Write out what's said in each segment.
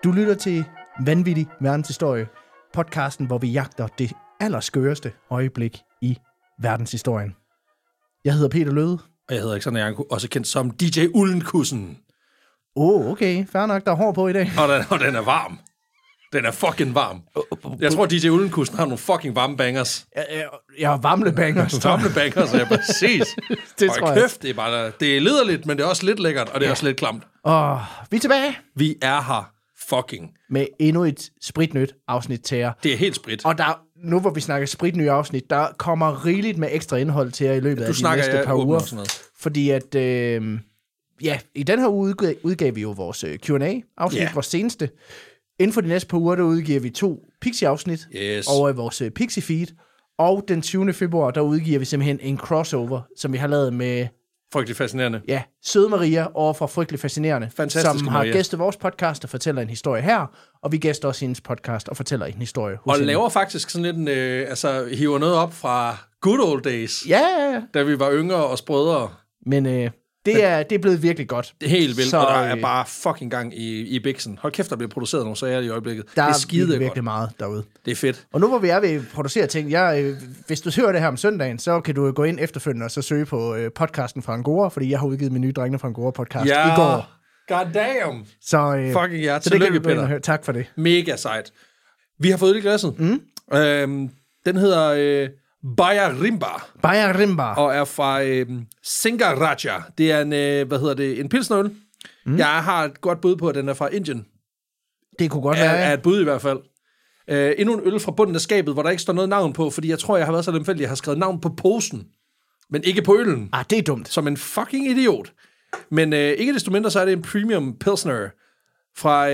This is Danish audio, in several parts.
Du lytter til Vanvittig Verdenshistorie, podcasten, hvor vi jagter det allerskøreste øjeblik i verdenshistorien. Jeg hedder Peter Løde. Og jeg hedder Alexander Janko, også kendt som DJ Ullenkussen. Okay, fair nok, der er hår på i dag. Og den er varm. Den er fucking varm. Jeg tror, DJ Ullenkussen har nogle fucking varme bangers. Jeg har varme bangers. Varme bangers, ja, præcis. Det tror jeg. Kæft, det er liderligt, men det er også lidt lækkert, og det er også lidt klamt. Vi er tilbage. Vi er her fucking. Med endnu et spritnyt afsnit til jer. Det er helt sprit. Og nu hvor vi snakker spritnye afsnit, der kommer rigeligt med ekstra indhold til jer i løbet af de næste par uger. Fordi at, i den her uge udgav vi jo vores Q&A-afsnit, vores seneste. Inden for de næste par uger, der udgiver vi 2 Pixie-afsnit over i vores Pixie-feed. Og den 20. februar, der udgiver vi simpelthen en crossover, som vi har lavet med... Frygtelig fascinerende. Ja, Søde Maria over fra Frygtelig Fascinerende. Fantastisk som har gæstet vores podcast og fortæller en historie her. Og vi gæster også hendes podcast og fortæller en historie hos og hende. Laver faktisk sådan lidt hiver noget op fra good old days. Ja. Da vi var yngre og sprødere. Men det er blevet virkelig godt. Det er helt vildt, og der er bare fucking gang i biksen. Hold kæft, der bliver produceret nogle sager i øjeblikket. Der det er skide virkelig meget derude. Det er fedt. Og nu hvor vi er ved at producere ting, hvis du hører det her om søndagen, så kan du gå ind efterfølgende og så søge på podcasten fra Angora, fordi jeg har udgivet min nye Drengene fra Angora podcast i går. God damn. Så, fucking ja, så det kan du gå ind og høre. Tak for det. Mega sejt. Vi har fået det i glasset. Den hedder... Baja Rimba. Og er fra Singaraja. Det er en pilsnerøl. Jeg har et godt bud på, at den er fra Indien. Det kunne godt være, er et bud i hvert fald. Endnu en øl fra bunden af skabet, hvor der ikke står noget navn på, fordi jeg tror, jeg har været så lemfældig, jeg har skrevet navn på posen, men ikke på øllen. Det er dumt. Som en fucking idiot. Men ikke desto mindre, så er det en premium pilsner fra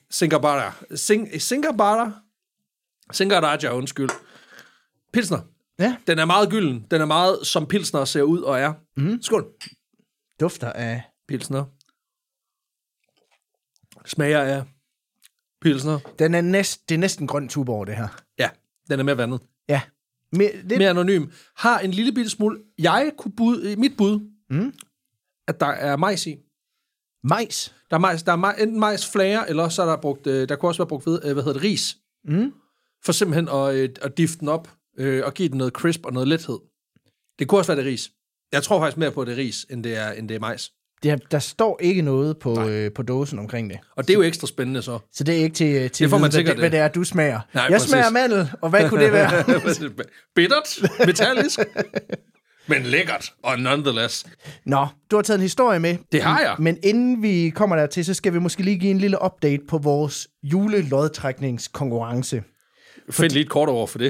Singaraja, undskyld. Pilsner. Ja. Den er meget gylden. Den er meget, som pilsner ser ud og er. Skål. Dufter af... Pilsner. Smager af pilsner. Det er næsten grøn Tuborg, det her. Ja, den er mere vandet. Ja. Mere anonym. Har en lille bitte smule... Mit bud, at der er majs i. Majs? Der er enten majsflager, eller så er der brugt... Der kunne også være brugt ris. For simpelthen at difte den op. Og give den noget crisp og noget lethed. Det kunne også være det ris. Jeg tror faktisk mere på, at det er ris, end det er majs. Der står ikke noget på dåsen omkring det. Og det er jo ekstra spændende så. Så det er ikke til det får man hvad det er, du smager. Nej, jeg smager mandel, og hvad kunne det være? Bittert, metallisk, men lækkert, og nonetheless. Nå, du har taget en historie med. Det har jeg. Men inden vi kommer dertil, så skal vi måske lige give en lille update på vores julelodtrækningskonkurrence. Find lige et kort over for det.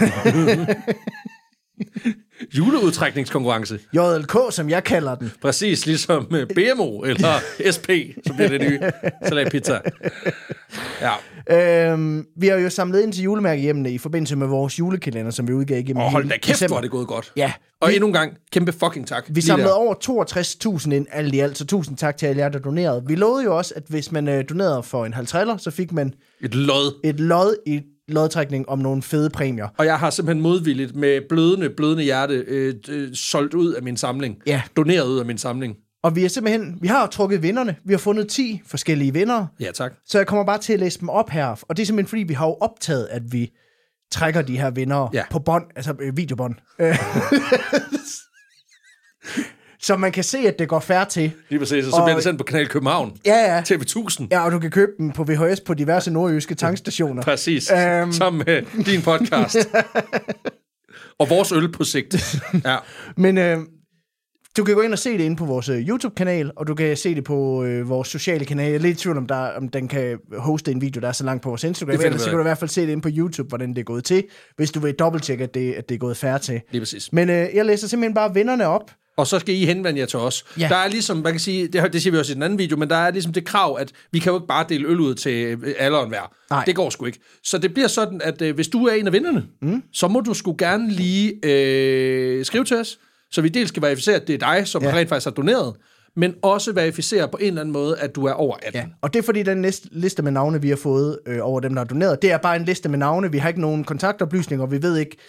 Juleudtrækningskonkurrence. JLK, som jeg kalder den. Præcis, ligesom BMO eller SP, som bliver det nye salatpizza. Ja. Vi har jo samlet ind til julemærkehjemmene i forbindelse med vores julekalender, som vi udgav igennem hold da kæft, hvor er det gået godt. Ja. Og endnu en gang, kæmpe fucking tak. Vi samlede over 62.000 ind alt i alt, så tusind tak til alle jer, der donerede. Vi lovede jo også, at hvis man donerede for en 50'er, så fik man et lod i lodtrækning om nogle fede præmier. Og jeg har simpelthen modvilligt med blødende hjerte solgt ud af min samling. Ja. Doneret ud af min samling. Og vi har trukket vinderne. Vi har fundet 10 forskellige vindere. Ja, tak. Så jeg kommer bare til at læse dem op her. Og det er simpelthen fordi, vi har jo optaget, at vi trækker de her vindere på bånd, altså videobånd. Så man kan se, at det går fair til. Lige præcis, og så bliver det sendt på Kanal København. Ja. TV1000. Ja, og du kan købe den på VHS på diverse nordjyske tankstationer. Præcis, sammen med din podcast. Og vores øl på sigt. Ja. Men du kan gå ind og se det inde på vores YouTube-kanal, og du kan se det på vores sociale kanal. Jeg er lidt i tvivl om den kan hoste en video, der er så langt på vores Instagram. Ellers så kan du i hvert fald se det inde på YouTube, hvordan det er gået til, hvis du vil dobbelttjekke, at det er gået fair til. Lige præcis. Men jeg læser simpelthen bare vinderne op. Og så skal I henvende jer til os. Ja. Der er ligesom, man kan sige, det siger vi også i den anden video, men der er ligesom det krav, at vi kan jo ikke bare dele øl ud til alle og enhver. Det går sgu ikke. Så det bliver sådan, at hvis du er en af vinderne, så må du sgu gerne lige skrive til os, så vi dels skal verificere, at det er dig, som rent faktisk har doneret, men også verificere på en eller anden måde, at du er over 18. Ja. Og det er fordi, den liste med navne, vi har fået over dem, der har doneret, det er bare en liste med navne. Vi har ikke nogen kontaktoplysninger, vi ved ikke,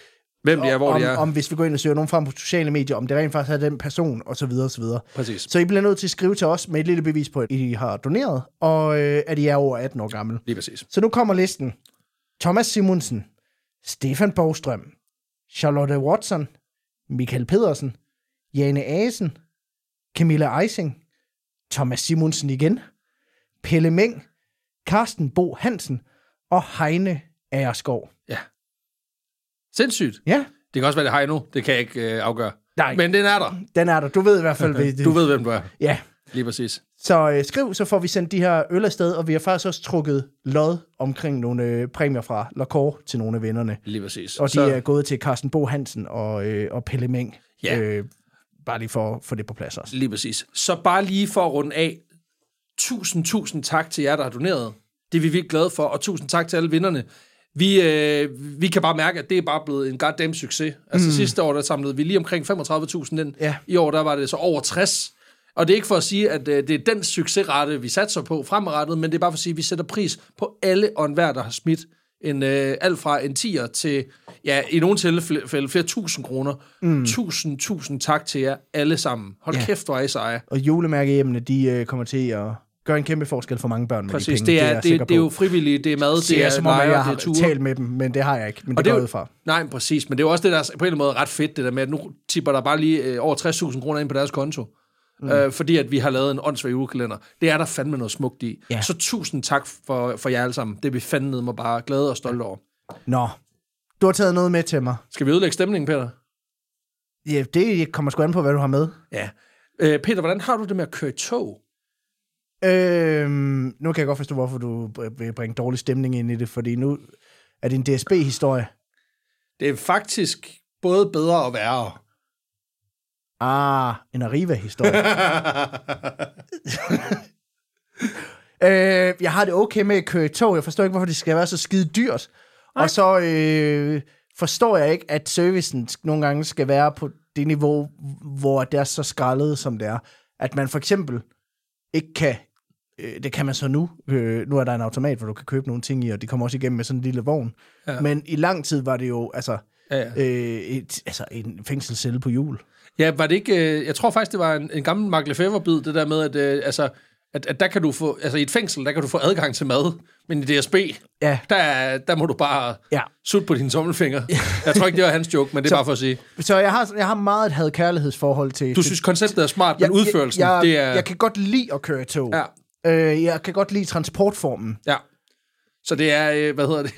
hvem de er, hvor de er. Om hvis vi går ind og søger nogen frem på sociale medier, om det rent faktisk er den person, og så videre, og så videre. Præcis. Så I bliver nødt til at skrive til os med et lille bevis på, at I har doneret, og at I er over 18 år gammel. Lige præcis. Så nu kommer listen. Thomas Simonsen, Stefan Borgstrøm, Charlotte Watson, Michael Pedersen, Jane Asen, Camilla Eising, Thomas Simonsen igen, Pelle Meng, Carsten Bo Hansen og Heine Agerskov. Ja. Sindssygt. Ja. Det kan også være det Heino. Det kan jeg ikke afgøre. Nej. Men den er der. Den er der. Du ved i hvert fald. Du ved, hvem du er. Ja. Lige præcis. Så skriv, så får vi sendt de her øl afsted, og vi har faktisk også trukket lod omkring nogle præmier fra Lacor til nogle af vennerne. Lige præcis. Og de er gået til Carsten Bo Hansen og Pelle Meng. Ja. Bare lige for at få det på plads også. Lige præcis. Så bare lige for at runde af. Tusind tak til jer, der har doneret. Det er vi virkelig glade for, og tusind tak til alle vinderne. Vi kan bare mærke, at det er bare blevet en goddamn succes. Altså sidste år, der samlede vi lige omkring 35.000 ind. Ja. I år, der var det så over 60. Og det er ikke for at sige, at det er den succesrate, vi satser på fremadrettet, men det er bare for at sige, at vi sætter pris på alle og enhver, der har smidt alt fra en 10'er til, ja, i nogle tilfælde flere tusind kroner. Tusind tak til jer alle sammen. Hold kæft, hvor er I seje. Og julemærkehjemmene, de kommer til at gøre en kæmpe forskel for mange børn med præcis, de penge. Det er jo frivilligt, det er mad, det er som om, jeg har ture. talt med dem, men det har jeg ikke. Men det går ud fra. Nej, præcis, men det er jo også det, der er på en eller anden måde ret fedt, det der med, at nu tipper der bare lige over 60.000 kroner ind på deres konto. Fordi at vi har lavet en åndssvag julekalender. Det er der fandme noget smukt i. Ja. Så tusind tak for jer alle sammen. Det er vi fandme mig bare glade og stolte over. Nå, du har taget noget med til mig. Skal vi ødelægge stemningen, Peter? Ja, det kommer sgu an på, hvad du har med. Ja. Peter, hvordan har du det med at køre i tog? Nu kan jeg godt forstå, hvorfor du vil bringe dårlig stemning ind i det, fordi nu er det en DSB-historie. Det er faktisk både bedre og værre. En Arriva-historie. Jeg har det okay med at køre i tog. Jeg forstår ikke, hvorfor det skal være så skide dyrt. Nej. Og så forstår jeg ikke, at servicen nogle gange skal være på det niveau, hvor det er så skrællet, som det er. At man for eksempel ikke kan... det kan man så nu. Nu er der en automat, hvor du kan købe nogle ting i, og de kommer også igennem med sådan en lille vogn. Ja. Men i lang tid var det jo en fængselscelle på hjul. Ja, var det ikke... jeg tror faktisk, det var en gammel Mark Lefebvre-bid, det der med, at der kan du få... Altså, i et fængsel, der kan du få adgang til mad, men i DSB, der må du bare sutte på dine tommelfinger. Jeg tror ikke, det var hans joke, men det er bare for at sige. Så jeg har meget et had-kærlighedsforhold til... Du synes, konceptet er smart, men udførelsen, det er... Jeg kan godt lide at køre i tog. Ja. Jeg kan godt lide transportformen. Ja. Så det er,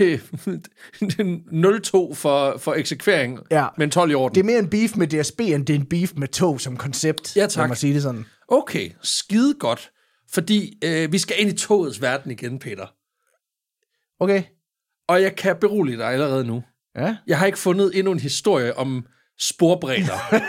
0-2 for eksekvering, men 12 i orden. Det er mere en beef med DSB, end det er en beef med tog som koncept. Ja, tak. Lad mig sige det sådan. Okay, skide godt. Fordi vi skal ind i togets verden igen, Peter. Okay. Og jeg kan berolige dig allerede nu. Ja? Jeg har ikke fundet endnu en historie om sporbredder.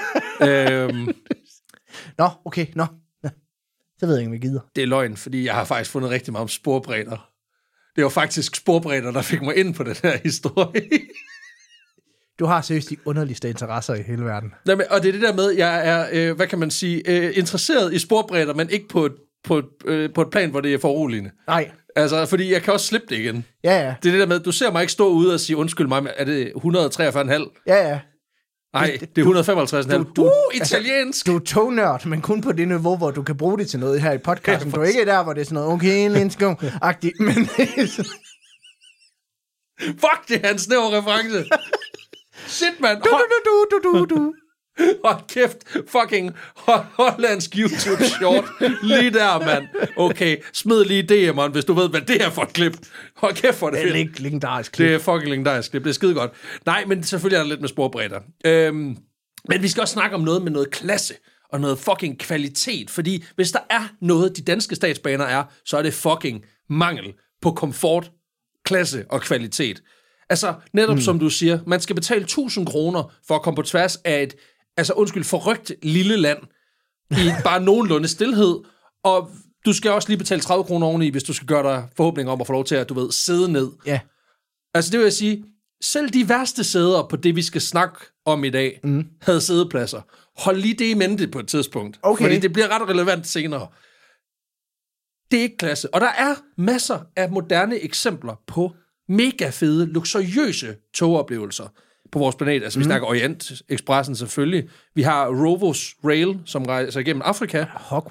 Nå, okay, nå. Så ved jeg ikke, om jeg gider. Det er løgn, fordi jeg har faktisk fundet rigtig meget om sporbredder. Det var faktisk sporbredder, der fik mig ind på den her historie. Du har seriøst de underligste interesser i hele verden. Jamen, og det er det der med, jeg er, hvad kan man sige, interesseret i sporbredder, men ikke på et plan, hvor det er foruroligende. Nej. Altså, fordi jeg kan også slippe det igen. Ja. Det er det der med, du ser mig ikke stå ude og sige, undskyld mig, er det 143,5? Ja. Nej, det er 155,5. Italiensk! Du er tognørd, men kun på det niveau, hvor du kan bruge det til noget her i podcasten. Du er ikke der, hvor det er sådan noget, okay, let's go-agtigt, men... Fuck, det er en snæver reference! Shit, mand! Du. Hold kæft, fucking hollandsk YouTube short. Lige der, mand. Okay, smid lige DM'eren, hvis du ved, hvad det er for et klip. Hold kæft, for det fedt. Det er legendarisk klip. Det er fucking legendarisk klip. Det er skide godt. Nej, men selvfølgelig er der lidt med sporbredder. Men vi skal også snakke om noget med noget klasse og noget fucking kvalitet. Fordi hvis der er noget, de danske statsbaner er, så er det fucking mangel på komfort, klasse og kvalitet. Altså, netop som du siger, man skal betale 1.000 kroner for at komme på tværs af et forrygt lille land i bare nogenlunde stilhed, og du skal også lige betale 30 kroner oveni, hvis du skal gøre dig forhåbninger om at få lov til at, sidde ned. Ja. Altså, det vil jeg sige, selv de værste sæder på det, vi skal snakke om i dag, havde sædepladser. Hold lige det i mente på et tidspunkt, fordi det bliver ret relevant senere. Det er ikke klasse. Og der er masser af moderne eksempler på mega fede, luksuriøse togoplevelser. på vores planet. Altså, vi snakker Orient-Expressen selvfølgelig. Vi har Rovos Rail, som rejser igennem Afrika.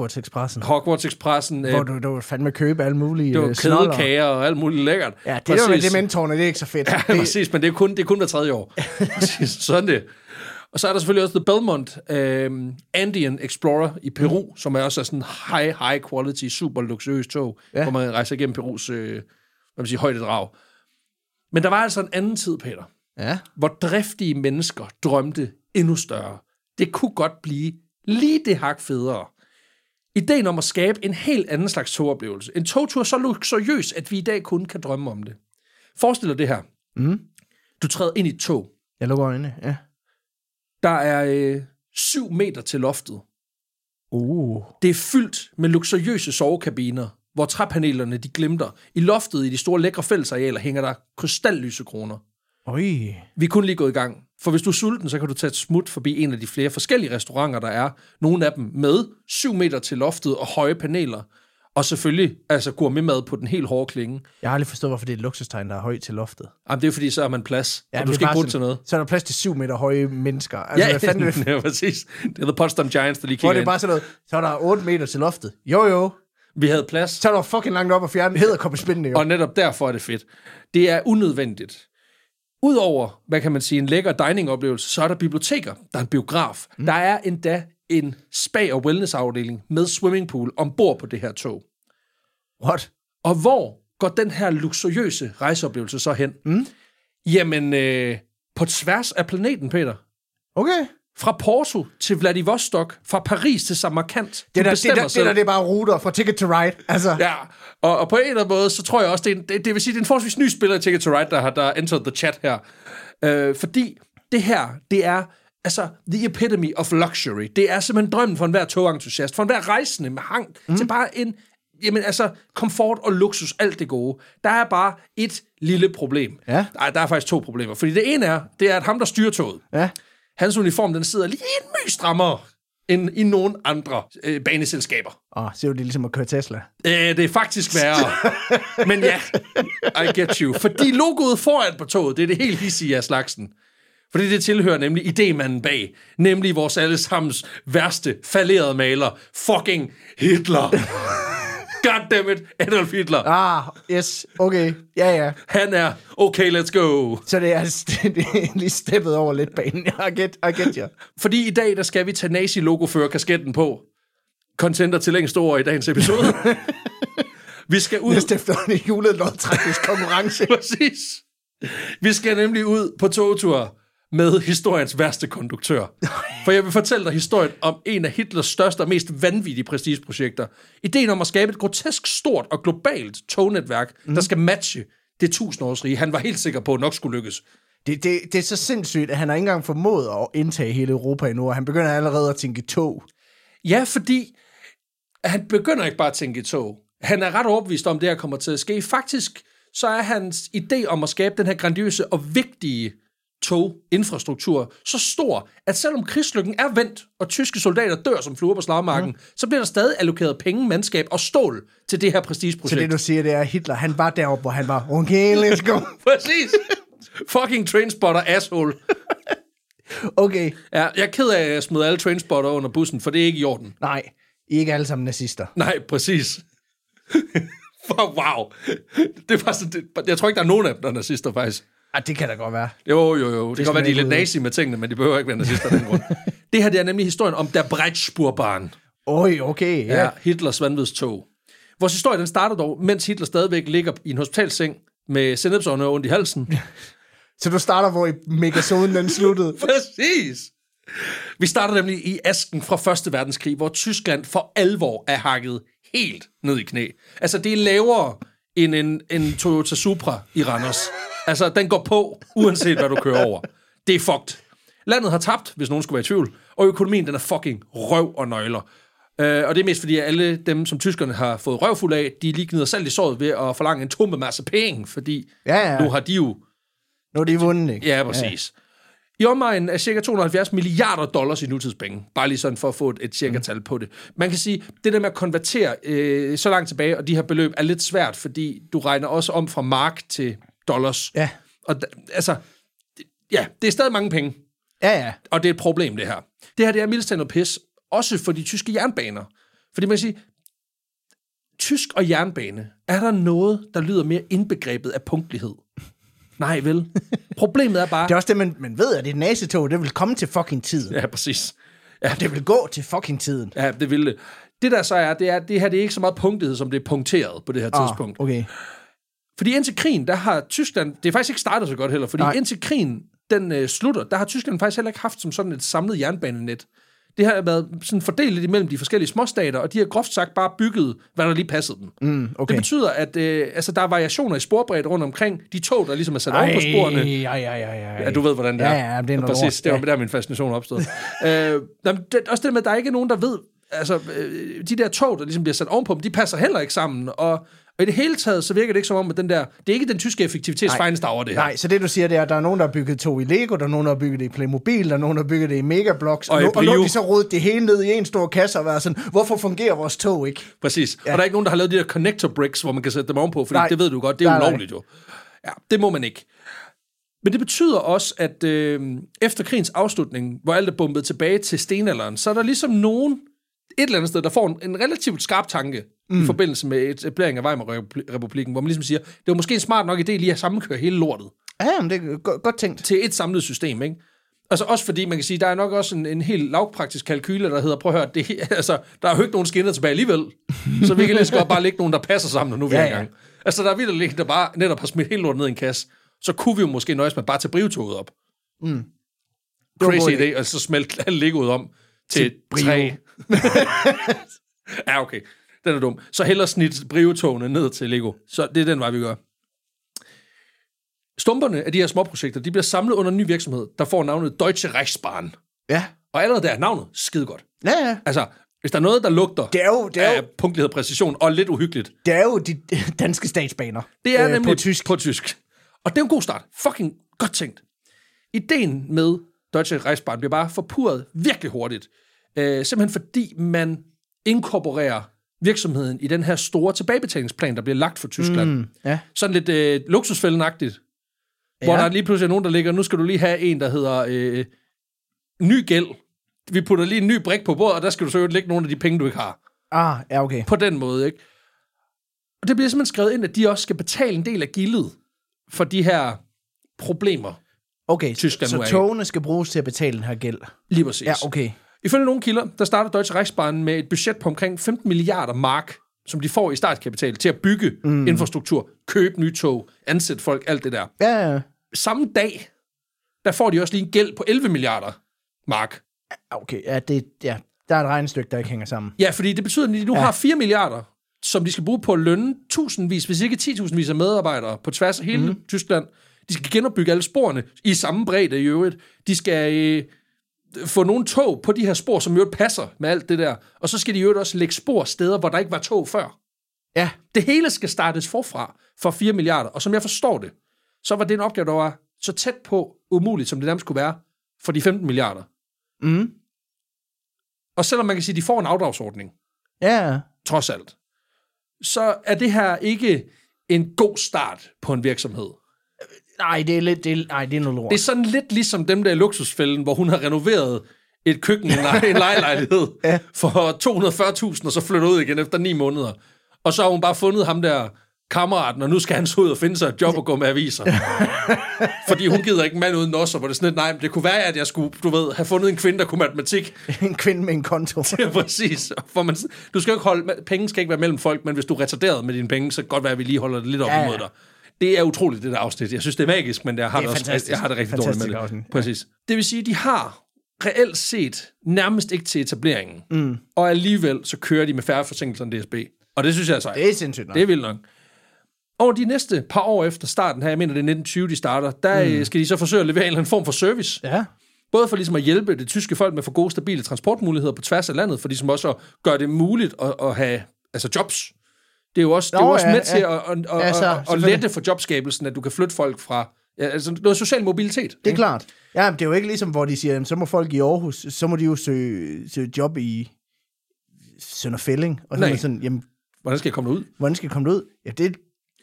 Hogwarts-Expressen. Hvor du fandme købe alle mulige snoller. Kødekager og alt muligt lækkert. Ja, det er jo det mentorerne, det er ikke så fedt. Ja, præcis, men det er kun hver 3. år. Præcis, sådan det. Og så er der selvfølgelig også The Belmont Andean Explorer i Peru, som er også sådan high quality, super luksuriøs tog, hvor man rejser igennem Perus højdedrag. Men der var altså en anden tid, Peter, hvor driftige mennesker drømte endnu større. Det kunne godt blive lige det hak federe. Ideen om at skabe en helt anden slags togoplevelse. En togtur så luksuriøs, at vi i dag kun kan drømme om det. Forestil dig det her. Du træder ind i et tog. Jeg lukker øjnene, ja. Der er 7 meter til loftet. Det er fyldt med luksuriøse sovekabiner, hvor træpanelerne de glimter. I loftet i de store lækre fællesarealer hænger der krystallysekroner. Vi er kun lige gået i gang. For hvis du er sulten, så kan du tage et smut forbi en af de flere forskellige restauranter, der er. Nogle af dem med 7 meter til loftet og høje paneler. Og selvfølgelig altså gourmetmad på den helt hårde klinge. Jeg har aldrig forstået, hvorfor det er et luksustegn, der er højt til loftet. Jamen, det er fordi, så er man plads. Ja, og du skal ikke bruge til noget. Så er der plads til 7 meter høje mennesker. Altså, ja, præcis. Det er The Potsdam Giants, der lige kigger ind. Det er bare sådan noget, så er der 8 meter til loftet. Jo. Vi havde plads. Så er der fucking langt op og fjerne hæderkoppespændende. Og netop derfor er det fedt. Det er unødvendigt. Udover, hvad kan man sige, en lækker dining-oplevelse, så er der biblioteker, der er en biograf. Der er endda en spa- og wellness-afdeling med swimmingpool ombord på det her tog. What? Og hvor går den her luksuriøse rejseoplevelse så hen? Jamen, på tværs af planeten, Peter. Okay. Fra Porto til Vladivostok, fra Paris til Samarkand. Det er bare ruter fra Ticket to Ride. Altså. Ja, og på en eller anden måde, så tror jeg også, det vil sige, det er en forholdsvis ny spiller i Ticket to Ride, der har entered the chat her. Fordi det her, det er altså the epitome of luxury. Det er simpelthen drømmen for enhver togentusiast, for enhver rejsende med hang til bare en, komfort og luksus, alt det gode. Der er bare et lille problem. Ja. Der er faktisk 2 problemer. Fordi det ene er, at ham, der styrer toget, hans uniform, den sidder lige en my strammere end i nogle andre baneselskaber. Så er det ligesom at køre Tesla. Det er faktisk værre. Men ja, I get you. Fordi logoet foran på toget, det er det helt hissige af slagsen. Fordi det tilhører nemlig idémanden bag. Nemlig vores allesammens værste fallerede maler. Fucking Hitler. Goddammit, Adolf Hitler. Yes, okay. Ja. Han er, okay, let's go. Så det er lige steppet over lidt banen. I get you. Fordi i dag, der skal vi tage nazi-logo-fører-kasketten på. Contenter til længst over i dagens episode. Vi skal ud... Næste efter en julet lodtrækningskonkurrence. Præcis. Vi skal nemlig ud på togtur med historiens værste konduktør. For jeg vil fortælle dig historien om en af Hitlers største og mest vanvittige prestigeprojekter. Ideen om at skabe et grotesk stort og globalt tognetværk, der skal matche det 1000-årsrige. Han var helt sikker på, at nok skulle lykkes. Det er så sindssygt, at han har ikke engang formået at indtage hele Europa endnu, og han begynder allerede at tænke tog. Ja, fordi han begynder ikke bare at tænke tog. Han er ret overbevist om, det her kommer til at ske. Faktisk så er hans idé om at skabe den her grandiøse og vigtige toginfrastruktur så stor, at selvom krigslykken er vendt, og tyske soldater dør som fluer på slagmarken, så bliver der stadig allokeret penge, mandskab og stål til det her prestigeprojekt. Så det, du siger, det er Hitler, han var deroppe, hvor han var, okay, let's go. Præcis. Fucking trainspotter asshole. Okay. Ja, jeg er ked af at smide alle trainspotter under bussen, for det er ikke i orden. Nej, I er ikke alle sammen nazister. Nej, præcis. Wow. Det var så, jeg tror ikke, der er nogen af dem, der er nazister, faktisk. Det kan da godt være. Jo. Det kan godt være, de er lidt nazi med tingene, men de behøver ikke være nazister af den grund. Det her, det er nemlig historien om der Breitspurbahn. Okay, ja. Ja, Hitlers vanvidstog. Vores historie, den starter dog, mens Hitler stadigvæk ligger i en hospitalseng med sennepsårene og ondt i halsen. Så du starter, hvor megazonen den sluttede. Præcis. Vi starter nemlig i asken fra 1. verdenskrig, hvor Tyskland for alvor er hakket helt ned i knæ. Altså, det er lavere end en Toyota Supra i Randers. Altså, den går på, uanset hvad du kører over. Det er fucked. Landet har tabt, hvis nogen skulle være i tvivl, og økonomien, den er fucking røv og nøgler. Og det er mest fordi, at alle dem, som tyskerne har fået røvfuld af, de lige gnider salt i såret ved at forlange en tumpe masse penge, fordi nu har de jo... Nu er de vundet, ikke? Ja, præcis. Ja. I omegnen er cirka 270 milliarder dollars i nutidspenge. Bare lige sådan for at få et cirka-tal på det. Man kan sige, det der med at konvertere så langt tilbage, og de her beløb er lidt svært, fordi du regner også om fra mark til dollars. Ja. Og altså, ja, det er stadig mange penge. Ja. Og det er et problem, det her. Det her, det er mildest noget pis, også for de tyske jernbaner. Fordi man kan sige, tysk og jernbane, er der noget, der lyder mere indbegrebet af punktlighed? Nej, vel? Problemet er bare... Det er også det, man ved, at det nazetog, det vil komme til fucking tiden. Ja, præcis. Ja. Og det vil gå til fucking tiden. Ja, det vil det. Det der så er, det her det er ikke så meget punktlighed, som det er punkteret på det her tidspunkt. Okay. Fordi indtil krigen, der har Tyskland... Det er faktisk ikke startet så godt heller, fordi indtil krigen, den slutter, der har Tyskland faktisk heller ikke haft som sådan et samlet jernbanenet. Det har været sådan fordelt lidt imellem de forskellige småstater, og de har groft sagt bare bygget, hvad der lige passede dem. Okay. Det betyder, at der er variationer i sporbredde rundt omkring de tog, der ligesom er sat oven på sporene. Ja, du ved, hvordan det er. Ja, det er noget præcis, det var der min fascination opstod. Også det med, at der ikke er nogen, der ved, de der tog, der ligesom bliver sat ovenpå dem, de passer heller ikke sammen, og i det hele taget, så virker det ikke som om, at det er ikke den tyske effektivitetsfejlens over det her. Nej, så det du siger, det er, at der er nogen, der har bygget tog i Lego, der er nogen, der har bygget det i Playmobil, der er nogen, der har bygget det i Megablocks, og nu har de så rodet det hele ned i en stor kasse og været sådan, hvorfor fungerer vores tog ikke? Præcis, og der er ikke nogen, der har lavet de der connector bricks, hvor man kan sætte dem ovenpå, fordi det ved du godt, det er ulovligt jo. Ja, det må man ikke. Men det betyder også, at efter krigens afslutning, hvor alt er bombet tilbage til stenalderen, så er der ligesom nogen et eller andet sted, der får en relativt skarp tanke i forbindelse med etablering af Weimar-republikken, hvor man ligesom siger, det var måske en smart nok idé lige at sammenkøre hele lortet. Ja, men det er godt tænkt. Til et samlet system, ikke? Altså også fordi, man kan sige, der er nok også en helt lavpraktisk kalkyle, der hedder, prøv at høre, der er jo ikke nogen skinner tilbage alligevel, så vi kan lige så godt bare lægge nogen, der passer sammen, nu vi er i gang. Altså der er vildt der bare netop har smidt hele lortet ned i en kasse, så kunne vi jo måske nøjes med bare at tage brivtoget op. Crazy idé, og så smelte alt Legoet om til træ. Ja, okay. Den er dum. Så hellere snit brivetogene ned til Lego. Så det er den vej, vi gør. Stumperne af de her småprojekter, de bliver samlet under en ny virksomhed, der får navnet Deutsche Reichsbahn. Ja. Og allerede der er navnet skide godt. Ja. Altså, hvis der er noget, der lugter det er jo punktlighed og præcision, og lidt uhyggeligt. Det er jo de danske statsbaner. Det er nemlig på tysk. Og det er en god start. Fucking godt tænkt. Ideen med Deutsche Reichsbahn bliver bare forpurret virkelig hurtigt. Simpelthen fordi man inkorporerer virksomheden i den her store tilbagebetalingsplan, der bliver lagt for Tyskland. Ja. Sådan lidt luksusfældenagtigt. Hvor der lige pludselig er nogen, der ligger, nu skal du lige have en, der hedder ny gæld. Vi putter lige en ny brik på bordet, og der skal du så jo lægge nogle af de penge, du ikke har. Ja, okay. På den måde, ikke? Og det bliver simpelthen skrevet ind, at de også skal betale en del af gildet for de her problemer. Okay, så togene skal bruges til at betale den her gæld. Lige præcis. Ja, okay. Ifølge nogle kilder, der starter Deutsche Reichsbahn med et budget på omkring 15 milliarder mark, som de får i startkapital til at bygge infrastruktur, købe nye tog, ansætte folk, alt det der. Ja. Samme dag, der får de også lige en gæld på 11 milliarder mark. Okay, der er et regnestykke, der ikke hænger sammen. Ja, fordi det betyder, at de nu har 4 milliarder, som de skal bruge på at lønne tusindvis, hvis ikke 10.000 af medarbejdere på tværs af hele Tyskland. De skal genopbygge alle sporene i samme bredde i øvrigt. De skal få nogle tog på de her spor, som jo passer med alt det der. Og så skal de jo også lægge spor steder, hvor der ikke var tog før. Ja. Det hele skal startes forfra for 4 milliarder. Og som jeg forstår det, så var det en opgave, der var så tæt på umuligt, som det nærmest kunne være, for de 15 milliarder. Og selvom man kan sige, at de får en afdragsordning, trods alt, så er det her ikke en god start på en virksomhed. Nej, det er noget lort. Det er sådan lidt ligesom dem der i luksusfælden, hvor hun har renoveret et køkken i en lejlighed for 240.000, og så flyttet ud igen efter 9 måneder. Og så har hun bare fundet ham der kammeraten, og nu skal han så ud og finde sig et job og gå med aviser. Fordi hun gider ikke en mand uden også, hvor det sådan lidt, nej, men det kunne være, at jeg skulle, have fundet en kvinde, der kunne matematik. En kvinde med en konto. Ja, præcis. For du skal jo ikke penge skal ikke være mellem folk, men hvis du er retarderet med dine penge, så kan det godt være, at vi lige holder det lidt op imod dig. Det er utroligt, det der afsnit. Jeg synes, det er magisk, men jeg har det rigtig dårligt med det. Også. Præcis. Det vil sige, at de har reelt set nærmest ikke til etableringen, og alligevel så kører de med færre forsinkelser end DSB. Og det synes jeg er sejt. Det er sindssygt nok. Det er vildt nok. Og de næste par år efter starten her, jeg mener det er 1920, de starter, der skal de så forsøge at levere en eller anden form for service. Ja. Både for ligesom at hjælpe det tyske folk med at få gode, stabile transportmuligheder på tværs af landet, for ligesom også at gøre det muligt at have jobs. Det er jo også, med til at lette for jobskabelsen, at du kan flytte folk fra noget social mobilitet. Det er klart. Ja, det er jo ikke ligesom, hvor de siger, så må folk i Aarhus, så må de jo søge job i Sønder Fælling. Og så sådan, jamen, hvordan skal jeg komme ud? Hvordan skal jeg komme ud? Ja, det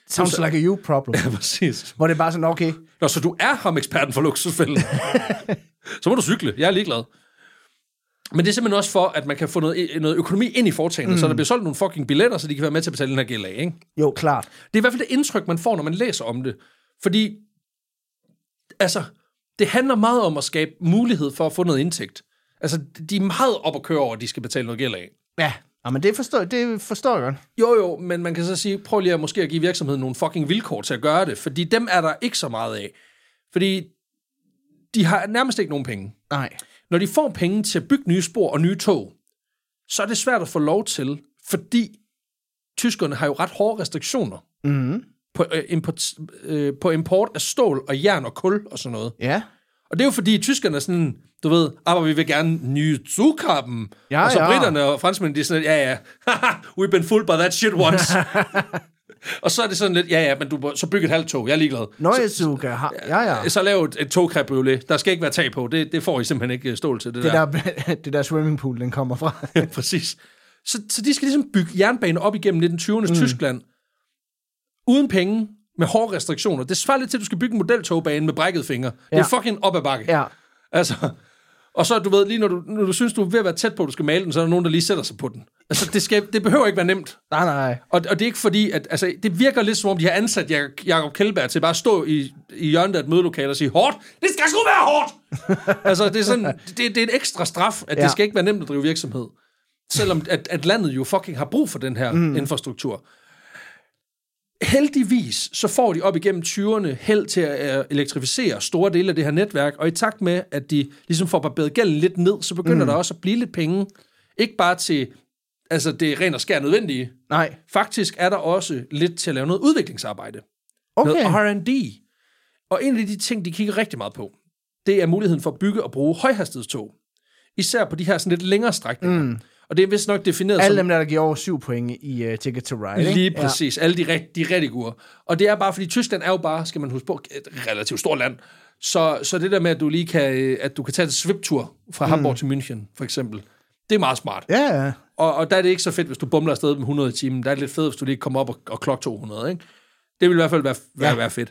Sounds like a you problem. Ja, præcis. Hvor det er bare sådan, okay. Nå, så du er ham eksperten for luksusfælden. Så må du cykle. Jeg er ligeglad. Men det er simpelthen også for, at man kan få noget økonomi ind i foretagene, så der bliver solgt nogle fucking billetter, så de kan være med til at betale den her gæld af, ikke? Jo, klart. Det er i hvert fald det indtryk, man får, når man læser om det. Fordi, altså, det handler meget om at skabe mulighed for at få noget indtægt. Altså, de er meget op at køre over, at de skal betale noget gæld af. Ja, men det forstår jeg godt. Jo, men man kan så sige, prøv lige måske at give virksomheden nogle fucking vilkår til at gøre det, fordi dem er der ikke så meget af. Fordi de har nærmest ikke nogen penge. Nej. Når de får penge til at bygge nye spor og nye tog, så er det svært at få lov til, fordi tyskerne har jo ret hårde restriktioner på import af stål og jern og kul og sådan noget. Ja. Og det er jo fordi tyskerne er sådan, du ved, aber vi vil gerne nye Zugkappen. Og så britterne og franskmændene, de er sådan lidt, ja, we've been fooled by that shit once. Og så er det sådan lidt, men du så bygge et halvt tog, jeg er ligeglad. Nøje Zuka, Så lav et togcabriolet, der skal ikke være tag på, det får I simpelthen ikke stål til. Det der swimmingpool, den kommer fra. Ja, præcis. Så de skal ligesom bygge jernbaner op igennem 1920'ernes Tyskland, uden penge, med hårde restriktioner. Det svarer lidt til, at du skal bygge en modeltogbane med brækket fingre. Det er fucking op ad bakke. Ja. Altså, og så, du ved, lige når du synes, du er ved at være tæt på, at du skal male den, så er der nogen, der lige sætter sig på den. Altså, det behøver ikke være nemt. Nej. Og det er ikke fordi, at altså, det virker lidt som om, de har ansat Jacob Kjellberg til bare at stå i hjørnet af et mødelokale og sige, hårdt, det skal sgu være hårdt! Altså, det er sådan, det er en ekstra straf, at det skal ikke være nemt at drive virksomhed. Selvom at landet jo fucking har brug for den her infrastruktur. Heldigvis, så får de op igennem 20'erne held til at elektrificere store dele af det her netværk, og i takt med, at de ligesom får barberet gælden lidt ned, så begynder der også at blive lidt penge. Ikke bare til, altså det er rent og skær nødvendige. Nej. Faktisk er der også lidt til at lave noget udviklingsarbejde. Okay. Noget R&D. Og en af de ting, de kigger rigtig meget på, det er muligheden for at bygge og bruge højhastighedstog. Især på de her sådan lidt længere strækninger. Og det er vist nok defineret alle dem, der giver over 7 point i Ticket to Ride. Lige præcis. Alle de rigtig gode. Og det er bare, fordi Tyskland er jo bare, skal man huske på, et relativt stort land. Så det der med, at du lige kan, at du kan tage en sviptur fra Hamburg til München, for eksempel, det er meget smart. Ja. Og der er det ikke så fedt, hvis du bumler afsted med 100 i timen. Der er det lidt fedt, hvis du lige kommer op og klokker 200, ikke? Det vil i hvert fald være fedt.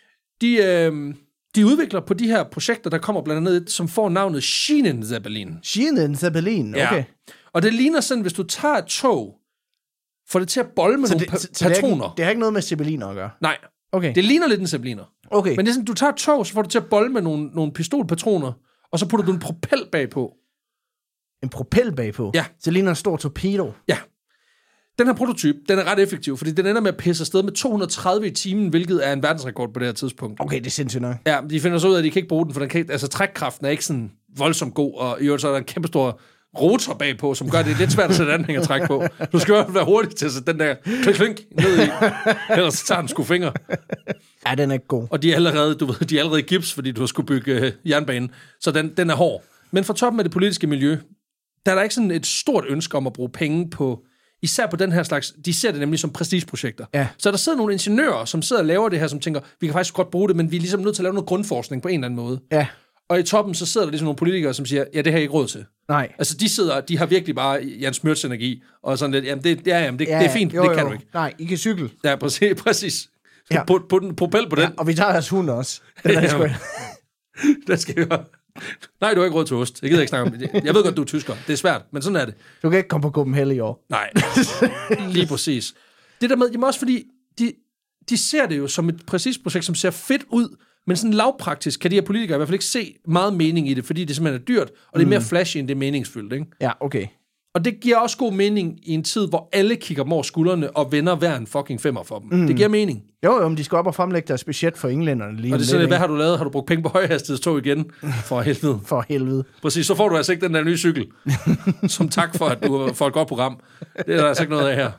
De udvikler på de her projekter, der kommer blandt andet, som får navnet Schienenzeppelin. Schienenzeppelin, okay. Ja. Og det ligner sådan, hvis du tager et tog, får det til at bolle med nogle patroner. Det har ikke noget med zeppeliner at gøre? Nej. Okay. Det ligner lidt en zeppeliner. Okay. Men det er sådan, du tager et tog, så får du til at bolle med nogle pistolpatroner, og så putter du en propel bagpå. En propel bagpå? Ja. Så det ligner en stor torpedo? Ja. Den her prototyp, den er ret effektiv, fordi den ender med at pisse afsted med 230 i timen, hvilket er en verdensrekord på det her tidspunkt. Okay, det er sindssygt nok. Ja, de finder så ud af, at de kan ikke bruge den, for den kan, altså trækkraften er ikke sådan voldsomt god, og i øvrigt så er der en kæmpe stor rotor bagpå, som gør det lidt svært at sætte anhængertræk på. Du skal jo være hurtig til at sætte den der klink ned i, ellers tager den sgu fingre. Ja, den er ikke god. Og de er allerede i gips, fordi du har skulle bygge jernbanen, så den er hård. Men fra toppen af det politiske miljø, der er der ikke sådan et stort ønske om at bruge penge på, især på den her slags, de ser det nemlig som prestigeprojekter. Ja. Så der sidder nogle ingeniører, som sidder og laver det her, som tænker, vi kan faktisk godt bruge det, men vi er ligesom nødt til at lave noget grundforskning på en eller anden måde. Ja. Og i toppen, så sidder der ligesom nogle politikere, som siger, ja, det har jeg ikke råd til. Nej. Altså, de har virkelig bare Jens Mørts energi, og sådan lidt, jamen, det er fint, det kan du ikke. Nej, I kan cykle. Ja, præcis. Ja. På den propel på den. Ja, og vi tager jeres hund også. Den er sgu. Den skal vi have. Nej, du har ikke råd til ost. Jeg gider ikke snakke om det. Jeg ved godt, du er tysker. Det er svært, men sådan er det. Du kan ikke komme på Copenhagen i år. Nej, lige præcis. Det der med, jamen også fordi, de ser det jo som et præcist projekt, som ser fedt ud, men sådan lavpraktisk kan de her politikere i hvert fald ikke se meget mening i det, fordi det simpelthen er dyrt, og det er mere flashy, end det er meningsfyldt, ikke? Ja, okay. Og det giver også god mening i en tid, hvor alle kigger dem over skuldrene og vender hver en fucking femmer for dem. Det giver mening. Jo, men de skal op og fremlægge deres budget for englænderne. Lige og det er sådan, hvad har du lavet? Har du brugt penge på højhastighedstog igen? For helvede. For helvede. Præcis, så får du altså ikke den der nye cykel. Som tak for, at du får et godt program. Det er der altså ikke noget af her.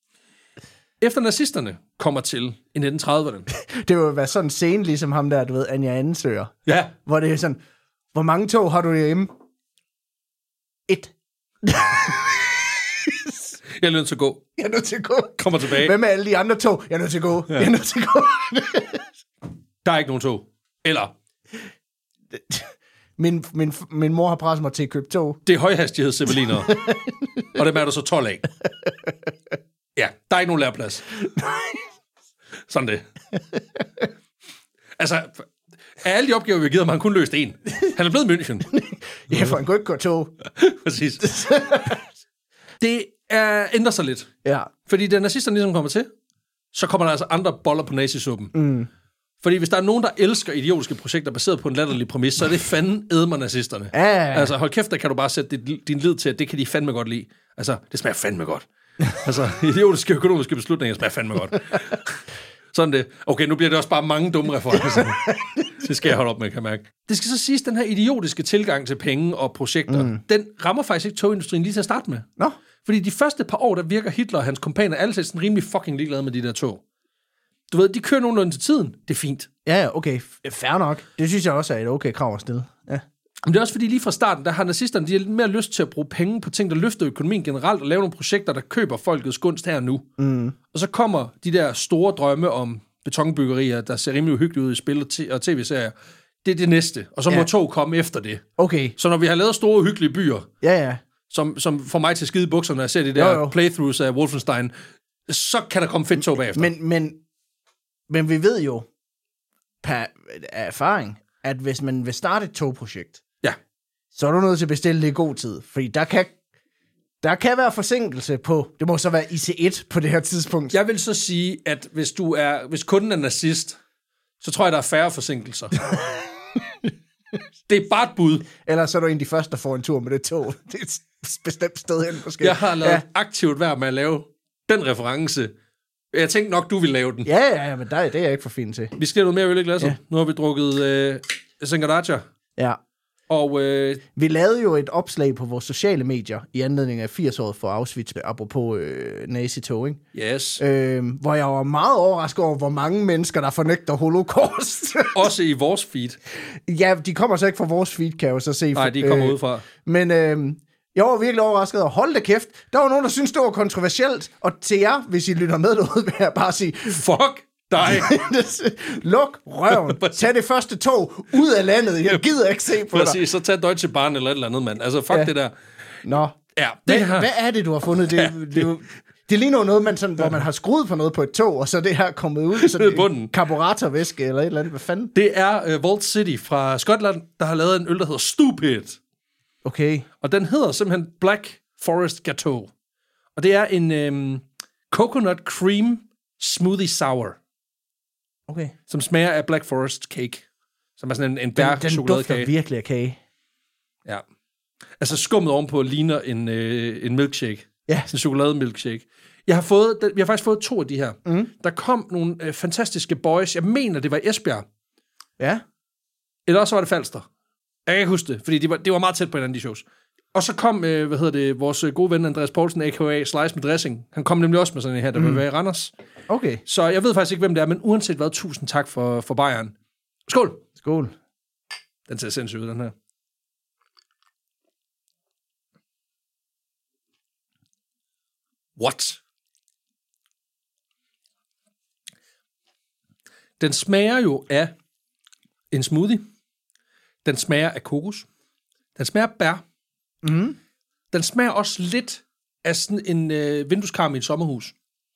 Efter nazisterne kommer til i 1930'erne. Det vil være sådan en scene, ligesom ham der, du ved, Anja Ansøger. Ja. Hvor det er sådan, hvor mange tog har du hjemme? 1. Jeg er nødt til at gå. Jeg er nødt til at gå. Kommer tilbage. Hvem er alle de andre tog? Jeg er nødt til at gå. Ja. Jeg er nødt til at gå. Der er ikke nogen tog. Eller? Min mor har presset mig til at købe tog. Det er højhastighedszeppeliner. Og dem er der så 12 af. Ja, der er ikke nogen læreplads. Sådan det. Altså, af alle de opgaver, vi har givet ham, har han kun løst en. Han er blevet München. Ja, for han kunne ikke gå tog. Præcis. Det ændrer sig lidt. Ja. Fordi da nazisterne ligesom kommer til, så kommer der altså andre boller på nazisuppen. Mm. Fordi hvis der er nogen, der elsker idiotiske projekter baseret på en latterlig præmis, så er det fanden ædmer nazisterne. Altså, hold kæft, der kan du bare sætte din lid til, at det kan de fandme godt lide. Altså, det smager fandme godt. Altså, idiotiske økonomiske beslutninger smager fandme godt. Sådan det. Okay, nu bliver det også bare mange dumme referencer. Det skal jeg holde op med, kan jeg mærke. Det skal så siges, den her idiotiske tilgang til penge og projekter, den rammer faktisk ikke togindustrien lige til at starte med. Nå. Fordi de første par år, der virker Hitler og hans kompaner alle sådan rimelig fucking ligeglade med de der tog. Du ved, de kører nogenlunde til tiden. Det er fint. Ja, okay. Fair nok. Det synes jeg også er et okay krav at stille. Ja. Men det er også fordi lige fra starten, der har nazisterne, de har lidt mere lyst til at bruge penge på ting, der løfter økonomien generelt, og lave nogle projekter, der køber folkets gunst her og nu. Mm. Og så kommer de der store drømme om betonbyggerier, der ser rimelig uhyggeligt ud i spil og tv-serier. Det er det næste. Og så må tog komme efter det. Okay. Så når vi har lavet store, uhyggelige byer, ja. Som får mig til at skide i bukserne, når jeg ser de der playthroughs af Wolfenstein, så kan der komme fedt tog bagefter. Men vi ved jo af erfaring, at hvis man vil starte et togprojekt, så er du nødt til at bestille det i god tid. Fordi der kan være forsinkelse på, det må så være IC1 på det her tidspunkt. Jeg vil så sige, at hvis kunden er nazist, så tror jeg, der er færre forsinkelser. Det er bare et bud. Eller så er du en af de første, der får en tur med det tog. Det er et bestemt sted hen måske. Jeg har lavet aktivt værd med at lave den reference. Jeg tænkte nok, du ville lave den. Ja, men det er jeg ikke for fin til. Vi skal noget mere øl i glasset. Ja. Nu har vi drukket Sengadacha. Ja. Og vi lavede jo et opslag på vores sociale medier i anledning af 80-året for Auschwitz, apropos nazi-tog, ikke? Yes. Hvor jeg var meget overrasket over, hvor mange mennesker, der fornægter holocaust. Også i vores feed. Ja, de kommer så ikke fra vores feed, kan jeg jo så se. Nej, de kommer udefra. Men jeg var virkelig overrasket, og hold da kæft, der var nogen, der syntes, det var kontroversielt. Og til jer, hvis I lytter med derude, vil jeg bare sige... Fuck dig! Luk røven. Tag det første tog ud af landet. Jeg gider ikke se på dig. Præcis, så tag Deutsche Bahn eller et eller andet, mand. Altså, fuck det der. Nå. Ja, hvad er det, du har fundet? Det ligner noget, man sådan, hvor man har skruet på noget på et tog, og så det her kommet ud sådan en karburatorvæske eller et eller andet. Hvad fanden? Det er Vault City fra Skotland, der har lavet en øl, der hedder Stupid. Okay. Og den hedder simpelthen Black Forest Gâteau. Og det er en coconut cream smoothie sour. Okay. Som smager af Black Forest cake. Som er sådan en chokoladekage. Den dufter virkelig af kage. Ja. Altså skummet ovenpå ligner en milkshake. Ja. Sådan en chokolademilkshake. Vi har faktisk fået 2 af de her. Mm. Der kom nogle fantastiske boys. Jeg mener, det var Esbjerg. Ja. Eller også var det Falster. Jeg kan ikke huske det, fordi det var meget tæt på hinanden, de shows. Og så kom, vores gode ven Andreas Poulsen, a.k.a. Slice med dressing. Han kom nemlig også med sådan en her, der vil være i Randers. Okay. Så jeg ved faktisk ikke, hvem det er, men uanset hvad, tusind tak for Bayern. Skål! Skål. Den ser sindssygt ud, den her. What? Den smager jo af en smoothie. Den smager af kokos. Den smager af bær. Mm. Den smager også lidt af sådan en vindueskarm i et sommerhus.